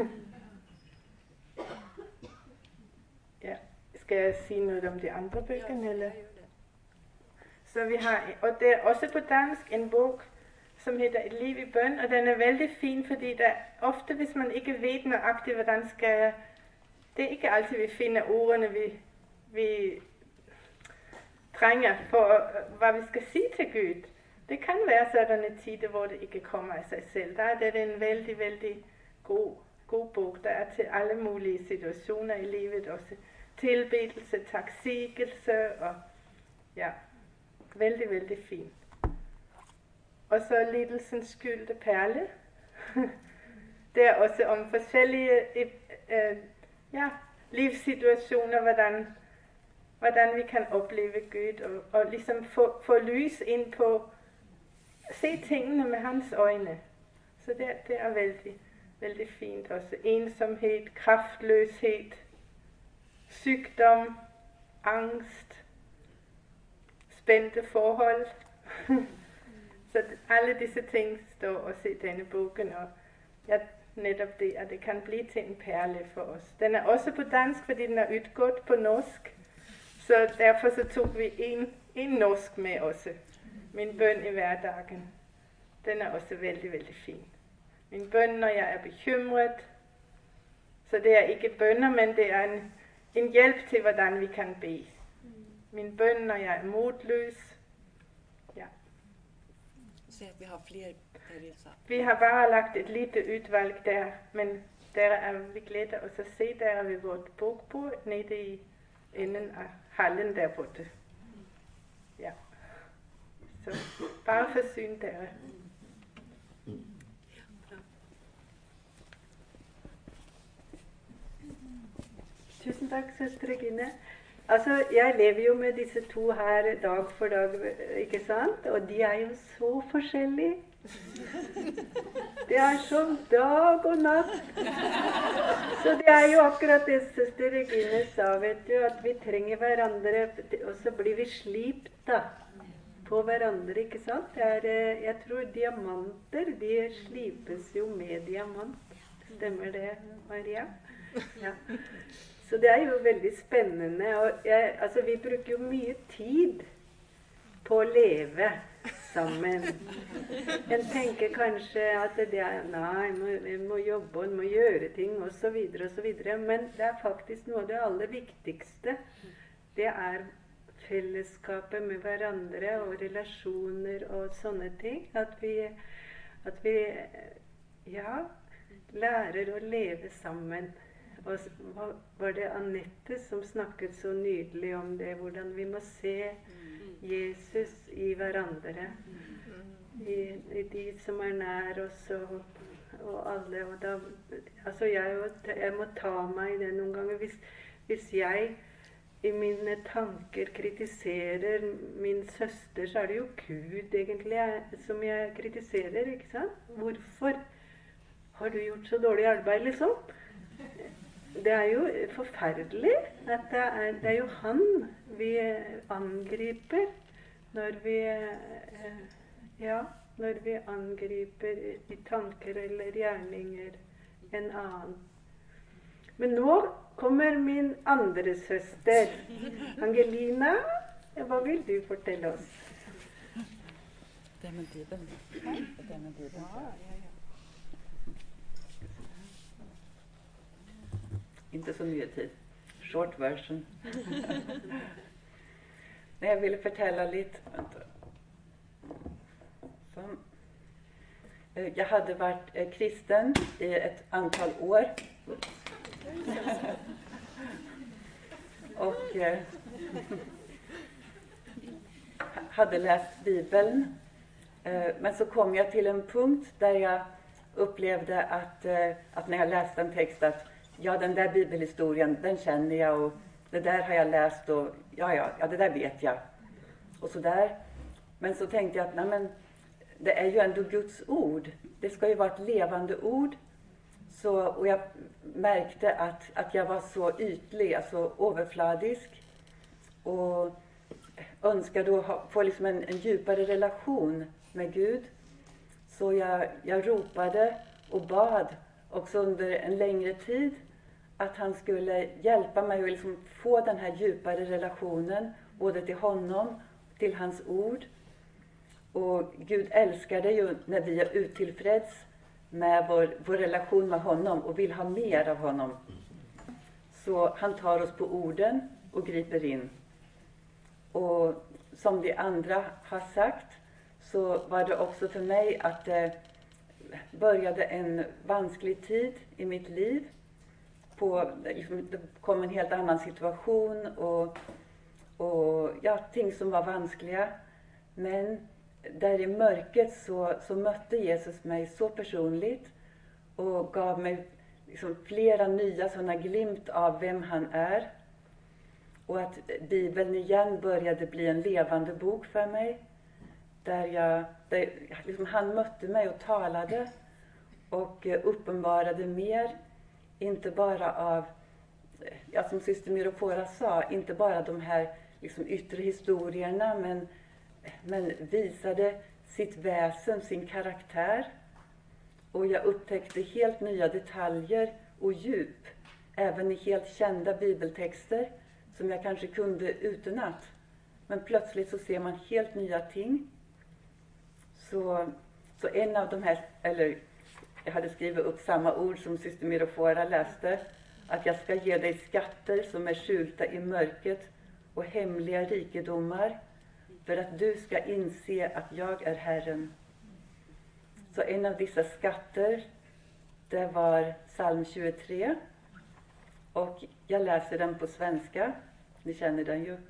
Ja. Skal jeg sige noget om de andre bøger, eller? Så vi har, og det er også på dansk, en bog, som hedder Et liv i bøn, og den er vældig fin, fordi der ofte, hvis man ikke ved nøjagtigt, hvordan skal jeg, det er ikke altid, vi finder ordene, vi, vi trænger for, hvad vi skal sige til Gud. Det kan være sådan tider, hvor det ikke kommer af sig selv. Der er det en vældig, vældig god, god bog, der er til alle mulige situationer i livet, også tilbedelse, taksigelse, og ja, vældig, vældig fint. Og så Lidelsens skyldte perle. Det er også om forskellige øh, ja, livssituationer, hvordan, hvordan vi kan opleve Gud, og, og ligesom få, få lys ind på, se tingene med hans øjne. Så det, det er vældig, vældig fint også. Ensomhed, kraftløshed, sygdom, angst, spændte forhold. Så alle disse ting står også i denne bogen, og ja, netop det, at det kan blive til en perle for os. Den er også på dansk, fordi den er udgået på norsk, så derfor så tog vi en, en norsk med også. Min bøn i hverdagen, den er også vældig, vældig fin. Min bøn, når jeg er bekymret, så det er ikke bønner, men det er en, en hjælp til, hvordan vi kan bede. Min bøn, når jeg er modløs. Ja. Så vi har flere bevægelser. Vi har bare lagt et lille udvalg der, men der er, vi glæder os at se der ved vort bogbord nede i enden af hallen der borte. Ja. Så bare forsyn der. Ja, tack syster Regine. Alltså, jag lever ju med dessa två här dag för dag, inte sant? Och de är ju så forskjellige. Det är som dag och natt. Så det är ju akkurat det syster Regine sa, vet du, att vi tränger varandra och så blir vi slipta på varandra, inte sant? Det är, jag tror diamanter, de slipes ju med diamant. Stämmer det, Maria? Ja. Så det är ju väldigt spännande. Och jag, alltså, vi brukar ju mycket tid på att leva samman. Jag tänker kanske att det är, nej, vi må jobba, vi må göra ting och så vidare och så vidare. Men det är faktiskt något av det allra viktigaste. Det är fällskapet med varandra och relationer och sådana ting. Att vi, att vi ja, lär att leva samman. Och var det Annette som snackade så nydelig om det, hur vi måste se Jesus i varandra. I, i de som är nära oss och, och alla. Och då, alltså jag, jag må ta mig det någon gång. Hvis, hvis jag i mina tankar kritiserar min syster, så är det ju Gud egentligen som jag kritiserar, inte sant? Varför har du gjort så dåligt arbete, liksom? Det är ju förfärligt att det är, det är ju han vi angriper när vi, ja, när vi angriper i tankar eller gärningar en annan. Men nu kommer min andra syster, Angelina. Vad vill du fortälla oss? Det med Bibeln. Det med Bibeln. Ja, ja, ja. Inte så mycket tid. Short version. Nej, jag ville fortälla lite. Vänta. Så. Jag hade varit kristen i ett antal år. Och eh, hade läst Bibeln. Eh, men så kom jag till en punkt där jag upplevde att, eh, att när jag läste en text att ja, den där bibelhistorien, den känner jag och det där har jag läst och ja, ja, ja det där vet jag. Och så där. Men så tänkte jag att nej, men det är ju ändå Guds ord. Det ska ju vara ett levande ord. Så, och jag märkte att, att jag var så ytlig, alltså överfladisk. Och önskade att ha, få liksom en, en djupare relation med Gud. Så jag, jag ropade och bad också under en längre tid att han skulle hjälpa mig att liksom få den här djupare relationen både till honom, till hans ord. Och Gud älskar det ju när vi är uttillfreds med vår, vår relation med honom och vill ha mer av honom. Så han tar oss på orden och griper in. Och som de andra har sagt så var det också för mig att det började en vansklig tid i mitt liv. På, liksom, det kom en helt annan situation och, och ja, ting som var vanskliga. Men där i mörkret så, så mötte Jesus mig så personligt och gav mig liksom flera nya sådana glimt av vem han är. Och att Bibeln igen började bli en levande bok för mig. Där, jag, där liksom han mötte mig och talade och uppenbarade mer. Inte bara av, ja, som syster Mirofora sa, inte bara de här liksom yttre historierna, men, men visade sitt väsen, sin karaktär. Och jag upptäckte helt nya detaljer och djup, även i helt kända bibeltexter som jag kanske kunde utanat. Men plötsligt så ser man helt nya ting. Så, så en av de här, eller jag hade skrivit upp samma ord som syster Mirofora läste, att jag ska ge dig skatter som är skjulta i mörkret och hemliga rikedomar för att du ska inse att jag är Herren. Så en av dessa skatter, det var psalm tjugotre. Och jag läser den på svenska. Ni känner den ju.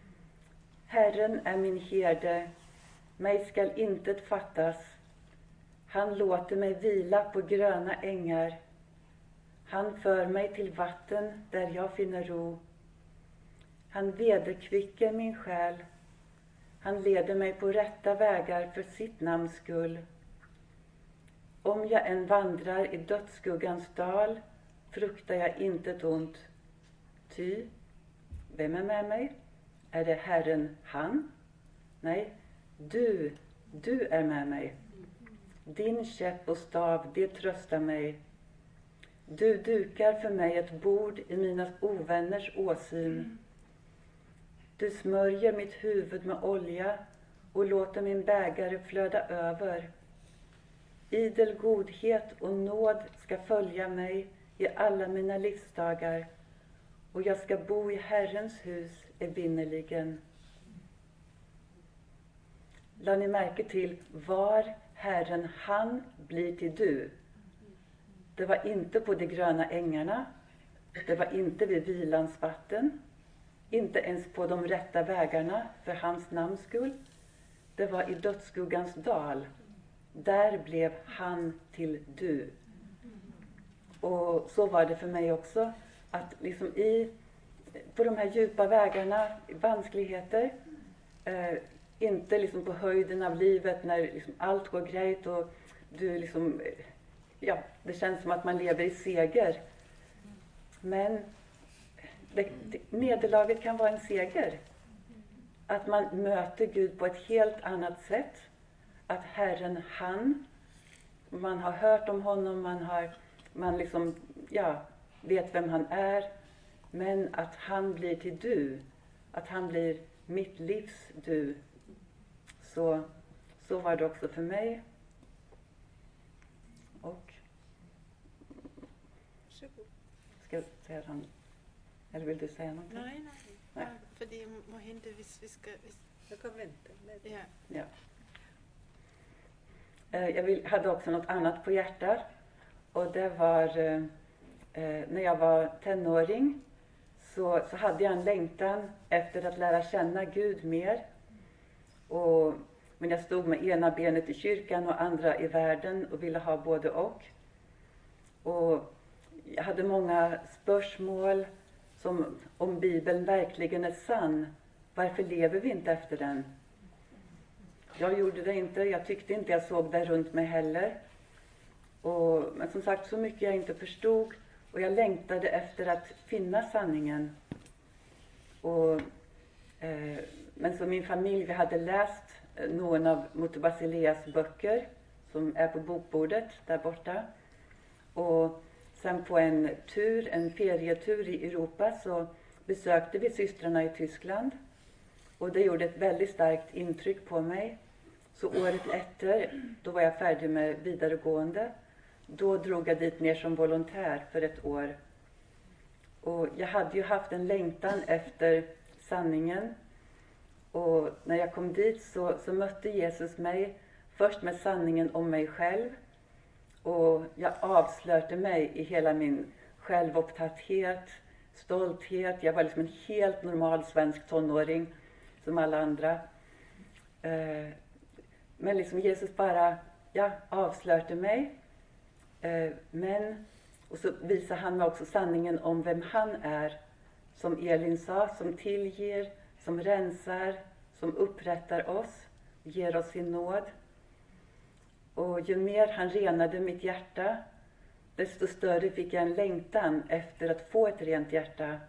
Herren är min herde, mig skall intet fattas. Han låter mig vila på gröna ängar. Han för mig till vatten där jag finner ro. Han vederkvicker min själ. Han leder mig på rätta vägar för sitt namns skull. Om jag än vandrar i dödsskuggans dal fruktar jag intet ont. Ty, vem är med mig? Är det Herren han? Nej, du, du är med mig. Din käpp och stav, det tröstar mig. Du dukar för mig ett bord i mina ovänners åsyn. Du smörjer mitt huvud med olja och låter min bägare flöda över. Idel godhet och nåd ska följa mig i alla mina livsdagar, och jag ska bo i Herrens hus evinnerligen. Lade ni märke till var Herren han blir till du? Det var inte på de gröna ängarna, det var inte vid vilans vatten, inte ens på de rätta vägarna för hans namns skull. Det var i dödsskuggans dal. Där blev han till du. Och så var det för mig också, att liksom i, på de här djupa vägarna, vanskligheter, eh, inte liksom på höjden av livet när liksom allt går grejt och du liksom, ja, det känns som att man lever i seger. Men det, det, nederlaget kan vara en seger. Att man möter Gud på ett helt annat sätt. Att Herren han, man har hört om honom, man har, man liksom, ja, vet vem han är. Men att han blir till du, att han blir mitt livs du. Så, så var det också för mig. Och ska jag säga han, eller vill du säga någonting? Nej, nej. Nej. Ja, för det må hända hvis vi ska... Hvis... Jag kan vänta. Ja. Ja. Eh, Jag vill, hade också något annat på hjärtat. Och det var eh, när jag var tonåring så, så hade jag en längtan efter att lära känna Gud mer. Och, men jag stod med ena benet i kyrkan och andra i världen och ville ha både och. Och jag hade många spörsmål som om Bibeln verkligen är sann. Varför lever vi inte efter den? Jag gjorde det inte, jag tyckte inte jag såg det runt mig heller. Och, men som sagt, så mycket jag inte förstod. Och jag längtade efter att finna sanningen. Och, eh, men så min familj, vi hade läst någon av Moto Basileas böcker som är på bokbordet där borta. Och sen på en tur, en ferietur i Europa så besökte vi systrarna i Tyskland. Och det gjorde ett väldigt starkt intryck på mig. Så året efter, då var jag färdig med vidaregående. Då drog jag dit ner som volontär för ett år. Och jag hade ju haft en längtan efter sanningen. Och när jag kom dit så, så mötte Jesus mig först med sanningen om mig själv. Och jag avslöjade mig i hela min självupptatthet, stolthet. Jag var liksom en helt normal svensk tonåring som alla andra. Eh, men liksom Jesus bara, ja, avslöjade mig. Eh, men, och så visar han mig också sanningen om vem han är. Som Elin sa, som tillger, som rensar, som upprättar oss, ger oss sin nåd. Och ju mer han renade mitt hjärta, desto större fick jag en längtan efter att få ett rent hjärta.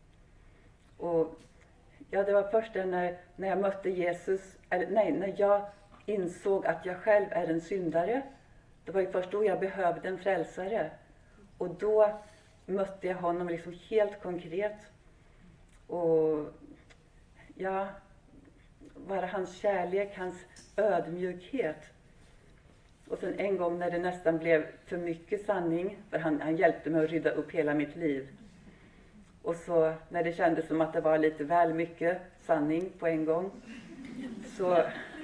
Och ja, det var först när, när jag mötte Jesus, eller nej, när jag insåg att jag själv är en syndare. Det var ju först då jag behövde en frälsare. Och då mötte jag honom liksom helt konkret. Och ja, bara hans kärlek, hans ödmjukhet. Och sen en gång när det nästan blev för mycket sanning, för han, han hjälpte mig att rydda upp hela mitt liv. Och så när det kändes som att det var lite väl mycket sanning på en gång, så,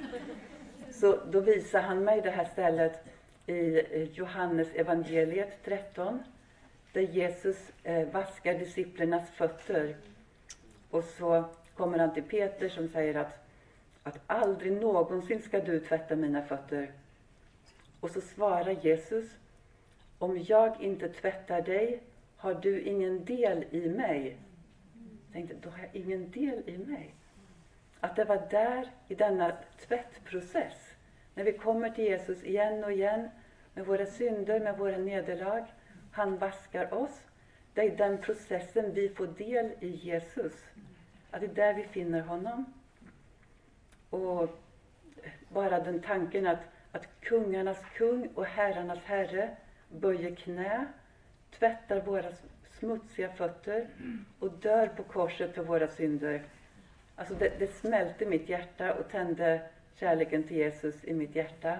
så då visade han mig det här stället i Johannes evangeliet tretton, där Jesus eh, vaskar disciplernas fötter. Och så kommer han till Peter som säger att, att aldrig någonsin ska du tvätta mina fötter. Och så svarar Jesus, om jag inte tvättar dig har du ingen del i mig. Jag tänkte, då har jag ingen del i mig. Att det var där i denna tvättprocess, när vi kommer till Jesus igen och igen med våra synder, med våra nederlag, han vaskar oss. Det är den processen vi får del i Jesus. Att det är där vi finner honom. Och bara den tanken att, att kungarnas kung och herrarnas herre böjer knä, tvättar våra smutsiga fötter och dör på korset för våra synder. Alltså det, det smälte mitt hjärta och tände kärleken till Jesus i mitt hjärta.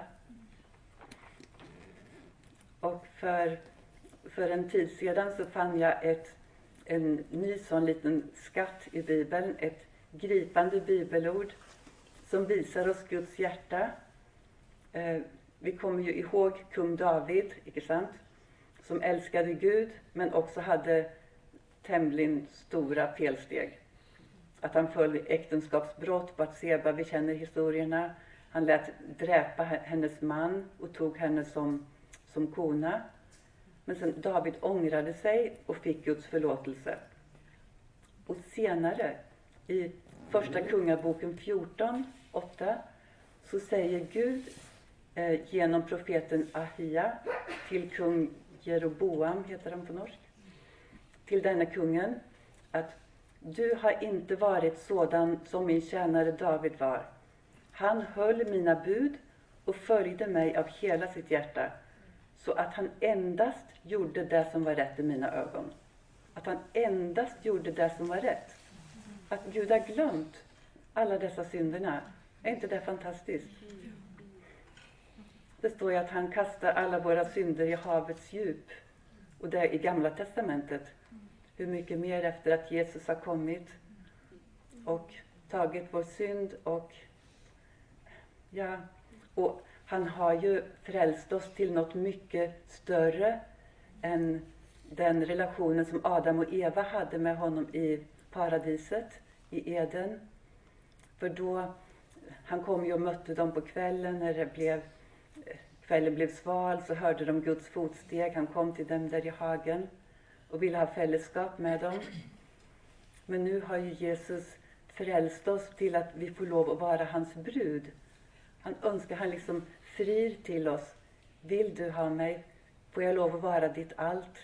Och för, för en tid sedan så fann jag ett, en ny sån liten skatt i Bibeln. Ett gripande bibelord som visar oss Guds hjärta. Eh, vi kommer ju ihåg kung David, inte sant? Som älskade Gud men också hade tämligen stora felsteg. Att han föll i äktenskapsbrott, Batseba, vi känner historierna. Han lät dräpa hennes man och tog henne som, som kona. Men sen David ångrade sig och fick Guds förlåtelse. Och senare, i första kungaboken fjorton åtta, så säger Gud eh, genom profeten Ahia till kung Jeroboam, heter han på norsk, till denna kungen, att du har inte varit sådan som min tjänare David var. Han höll mina bud och följde mig av hela sitt hjärta, så att han endast gjorde det som var rätt i mina ögon. Att han endast gjorde det som var rätt. Att Gud har glömt alla dessa synderna. Är inte det fantastiskt? Det står ju att han kastar alla våra synder i havets djup. Och det är i Gamla testamentet. Hur mycket mer efter att Jesus har kommit och tagit vår synd och ja, och han har ju frälst oss till något mycket större än den relationen som Adam och Eva hade med honom i paradiset, i Eden. För då, han kom ju och mötte dem på kvällen när det blev, kvällen blev sval, så hörde de Guds fotsteg. Han kom till dem där i hagen och ville ha fällskap med dem. Men nu har ju Jesus frälst oss till att vi får lov att vara hans brud. Han önskar, han liksom frir till oss. Vill du ha mig? Får jag lov att vara ditt allt?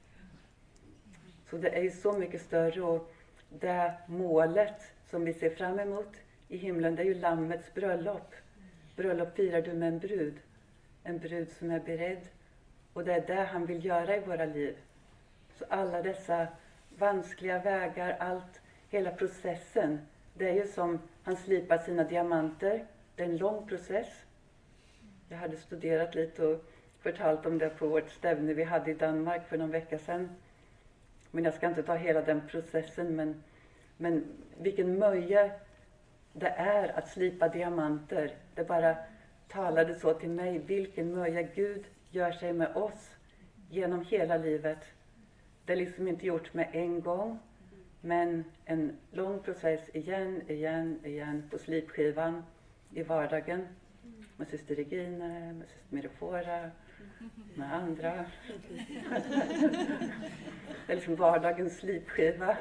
Så det är ju så mycket större, och det målet som vi ser fram emot i himlen, det är ju lammets bröllop. Bröllop firar du med en brud. En brud som är beredd. Och det är det han vill göra i våra liv. Så alla dessa vanskliga vägar, allt, hela processen, det är ju som han slipar sina diamanter. Det är en lång process. Jag hade studerat lite och förtalt om det på vårt stävne vi hade i Danmark för någon vecka sedan. Men jag ska inte ta hela den processen, men, men vilken möje det är att slipa diamanter. Det bara talade så till mig, vilken möje Gud gör sig med oss genom hela livet. Det är liksom inte gjort med en gång, men en lång process igen, igen, igen på slipskivan i vardagen. Med syster Regine, med syster Mirofora, med andra. Det är liksom vardagens slipskiva.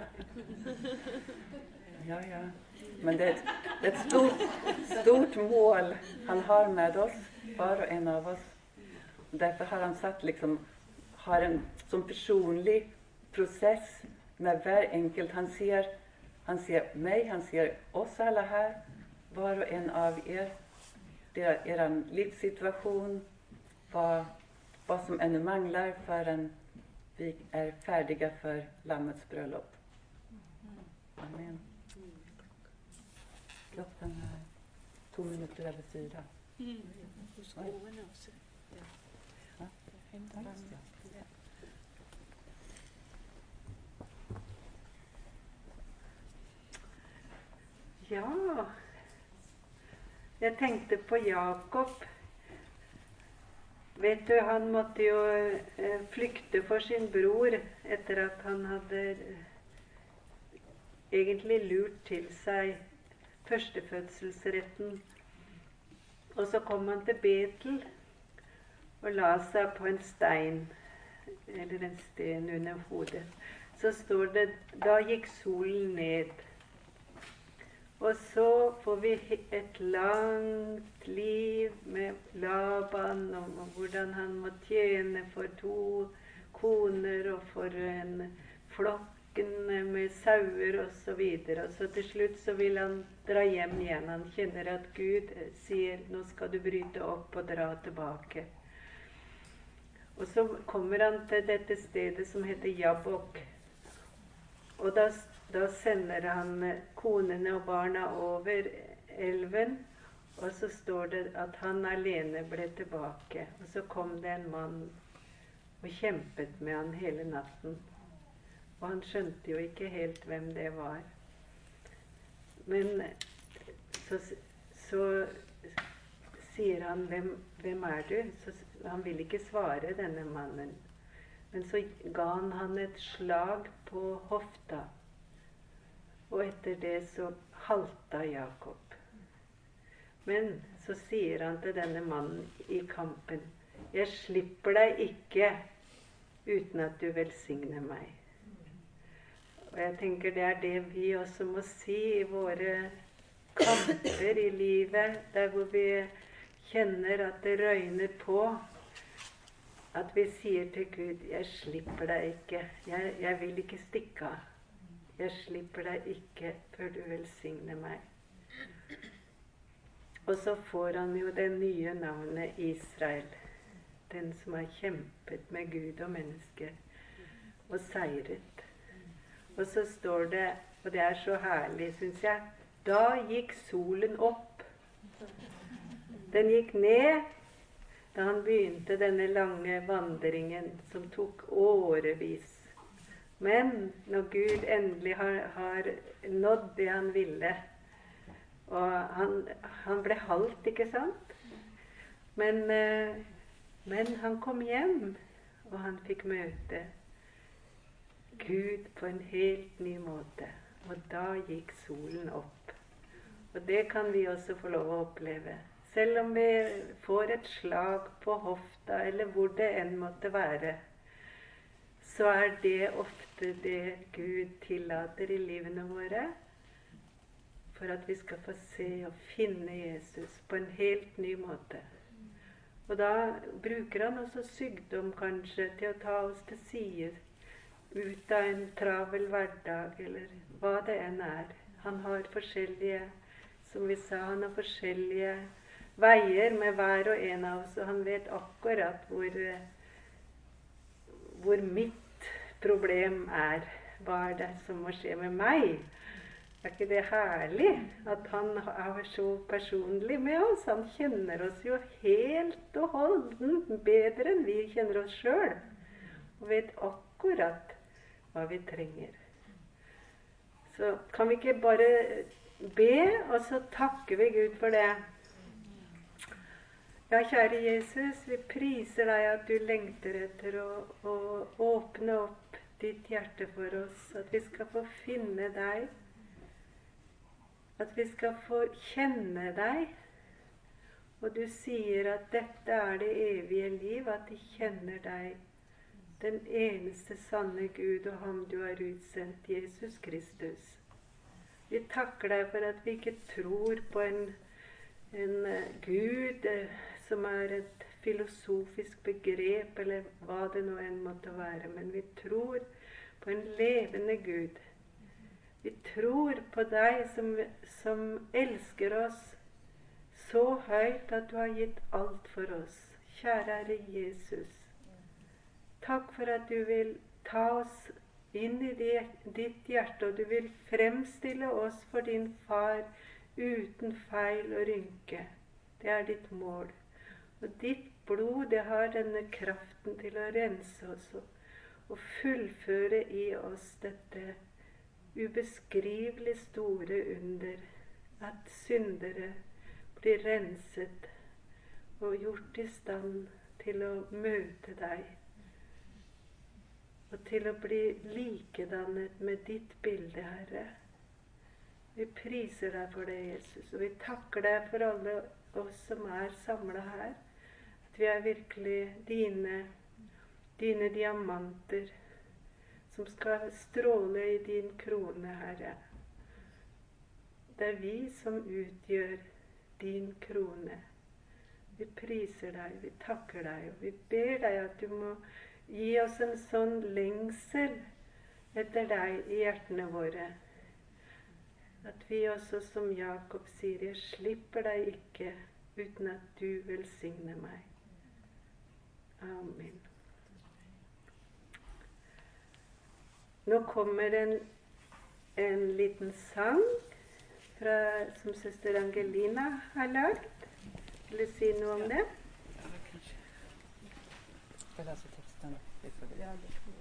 Ja, ja. Men det är ett, det är ett stort, stort mål han har med oss, var och en av oss. Därför har han satt liksom, har en som personlig process med var enkelt. Han ser, han ser mig, han ser oss alla här, var och en av er. Er, er livssituation, vad, vad som ännu manglar förrän vi är färdiga för lammets bröllop. Amen. Klockan är två minuter över fyra. Mm. Ja, jag tänkte på Jakob. Vet du, han måtte ju eh, flykte för sin bror efter att han hade egentligen lurt till sig förstefödselsrätten. Och så kom han till Betel och la sig på en stein eller en sten under hodet. Så står det, da gikk solen ned. Og så får vi et langt liv med Laban, og hvordan han må tjene for to koner, og for en flokken med sauer og så videre. Og så til slutt så vil han dra hjem igjen. Han kjenner at Gud sier, nå skal du bryte opp og dra tilbake. Og så kommer han til dette stedet som heter Jabbok. Og da, da sender han konene og barna over elven, og så står det at han alene ble tilbake. Og så kom det en mann og kjempet med han hele natten. Og han skjønte jo ikke helt hvem det var. Men så, så sier han, hvem, hvem er du? Så han vil ikke svare denne mannen. Men så ga han han et slag på hofta. Og etter det så halta Jakob. Men så sier han til denne mannen i kampen, jeg slipper deg ikke uten at du velsigner meg. Og jeg tenker det er det vi også må si i våre kamper i livet, der hvor vi kjenner at det røyner på, at vi sier til Gud, jeg slipper deg ikke, jeg, jeg vil ikke stikke av. Jeg slipper deg ikke før du velsigner meg. Og så får han jo det nye navnet Israel, den som har kjempet med Gud og mennesker, og seiret. Og så står det, og det er så herlig, synes jeg, da gikk solen opp. Den gikk ned da han begynte denne lange vandringen som tok årevis. Men når Gud endelig har, har nådd det han ville, og han, han ble halt, ikke sant? Men, men han kom hjem, og han fikk møte Gud på en helt ny måte. Og da gikk solen opp. Og det kan vi også få lov å oppleve. Selv om vi får et slag på hofta, eller hvor det enn måtte være, så er det ofte det Gud tillater i livene våre, for at vi skal få se og finne Jesus på en helt ny måte. Og da bruker han også sykdom kanskje til å ta oss til side, ut av en travel hverdag, eller hva det enn er. Han har forskjellige, som vi sa, han har forskjellige veier med hver og en av oss, og han vet akkurat hvor, hvor mitt problem er. Hva er det som må skje med meg? Er ikke det herlig at han er så personlig med oss? Han kjenner oss jo helt og holdent bedre enn vi kjenner oss selv, og vet akkurat hva vi trenger. Så kan vi ikke bare be, og så takker vi Gud for det. Ja, kjære Jesus, vi priser deg at du lengter etter å, å åpne opp ditt hjerte for oss, at vi skal få finne deg, at vi skal få kjenne deg, og du sier at dette er det evige liv, at de kjenner deg, den eneste sanne Gud og ham du har utsendt, Jesus Kristus. Vi takker deg for at vi ikke tror på en, en Gud som er et filosofisk begrep, eller hva det nå enn måtte være, men vi tror på en levende Gud. Vi tror på deg som, som elsker oss så høyt at du har gitt alt for oss. Kjære Herre Jesus, takk for at du vil ta oss inn i ditt hjerte, og du vil fremstille oss for din far uten feil og rynke. Det er ditt mål. Og ditt blod, det har denne kraften til å rense oss og, og fullføre i oss dette ubeskrivelig store under, at syndere blir renset og gjort i stand til å møte deg, og til å bli likedannet med ditt bilde, Herre. Vi priser deg for det, Jesus, og vi takker deg for alle oss som er samlet her, at vi er virkelig dine, dine diamanter som skal stråle i din krone, Herre. Det er vi som utgjør din krone. Vi priser deg, vi takker deg, og vi ber deg at du må gi oss en sånn lengsel etter deg i hjertene våre. At vi også, som Jakob sier, jeg slipper deg ikke uten at du velsigner meg. Amen. Nå kommer en, en liten sang fra, som søster Angelina har lagt. Vil du si noe om det? Ja, kanskje. Skal jeg lese teksten? Ja,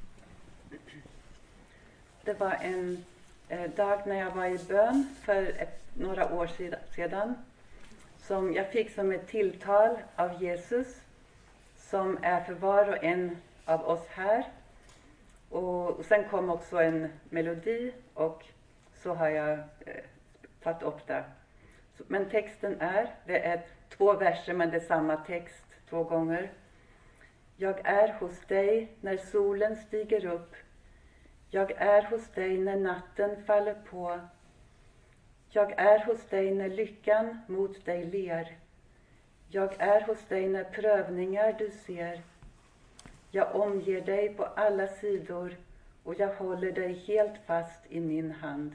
Det var en eh, dag när jag var i bön för ett, några år sedan som jag fick som ett tilltal av Jesus som är för var och en av oss här. Och sen kom också en melodi och så har jag eh, tagit upp det. Så, men texten är, det är två verser men det är samma text två gånger. Jag är hos dig när solen stiger upp. Jag är hos dig när natten faller på. Jag är hos dig när lyckan mot dig ler. Jag är hos dig när prövningar du ser. Jag omger dig på alla sidor och jag håller dig helt fast i min hand.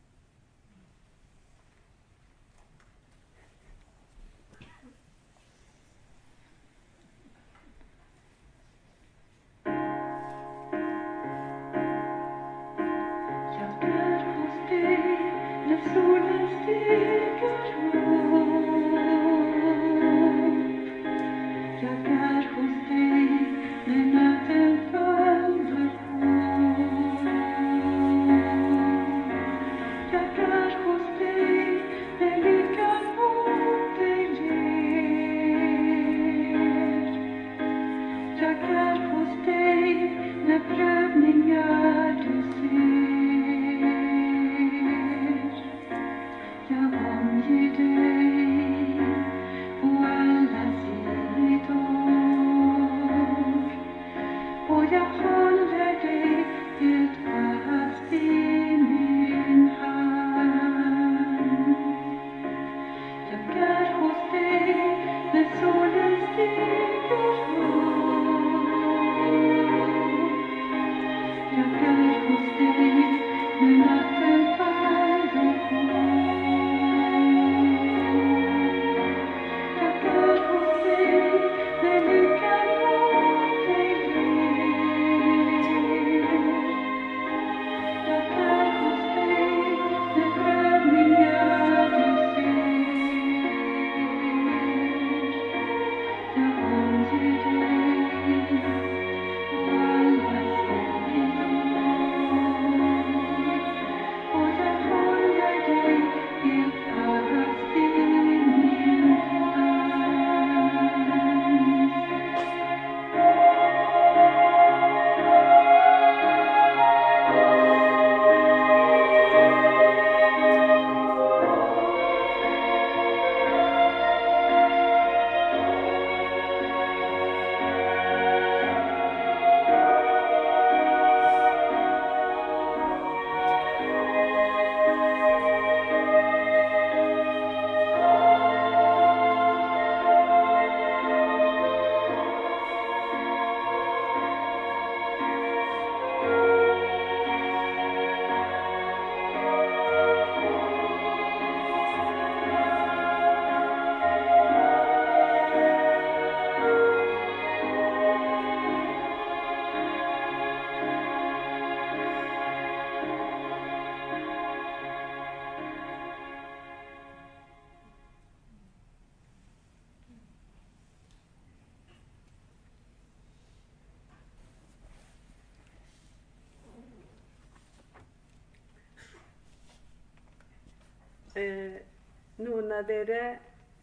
Eh, noen av dere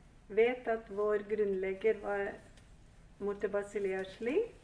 vet at vår grunnlegger var Morte Basilea Slink,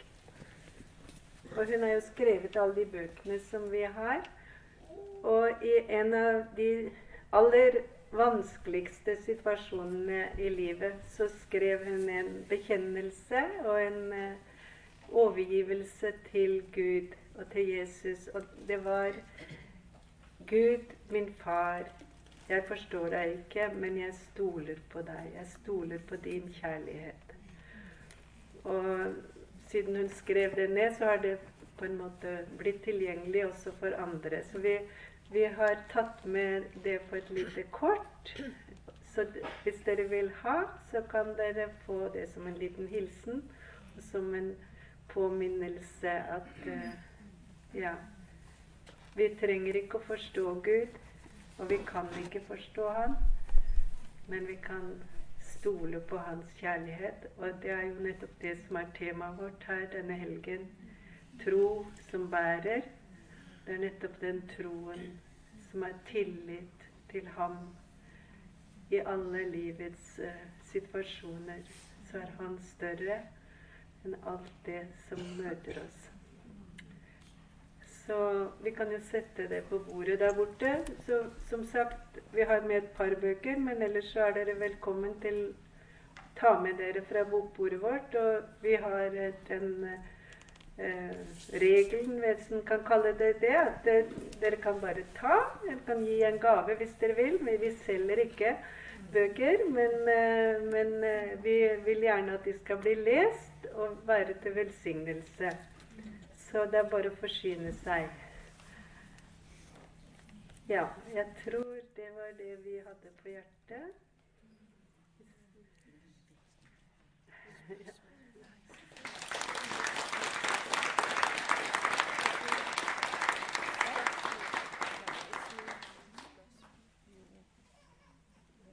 og hun har jo skrevet alle de bøkene som vi har. Og i en av de aller vanskeligste situasjonene i livet så skrev hun en bekjennelse og en, overgivelse til Gud og til Jesus. Og det var Gud, min far, jeg forstår deg ikke, men jeg stoler på deg. Jeg stoler på din kjærlighet. Og siden hun skrev det ned, så har det på en måte blitt tilgjengelig også for andre. Så vi, vi har tatt med det på et lite kort. Så hvis dere vil ha, så kan dere få det som en liten hilsen, og som en påminnelse at uh, ja, vi trenger ikke å forstå Gud, og vi kan ikke forstå Han, men vi kan stole på Hans kjærlighet. Og det er jo nettopp det som er temaet vårt her denne helgen. Tro som bærer. Det er nettopp den troen som er tillit til Ham. I alle livets uh, situasjoner så er Han større enn alt det som møter oss. Så vi kan jo sette det på bordet der borte. Så som sagt, vi har med et par bøker, men ellers så er dere velkommen til å ta med dere fra bokbordet vårt. Og vi har den eh, regelen, hvis man kan kalle det det, at det, dere kan bare ta. Dere kan gi en gave hvis dere vil, men vi selger ikke bøker. Men, eh, men eh, vi vil gjerne at de skal bli lest og være til velsignelse. Så det er bare å forsyne seg. Ja, jeg tror det var det vi hadde på hjertet. Ja.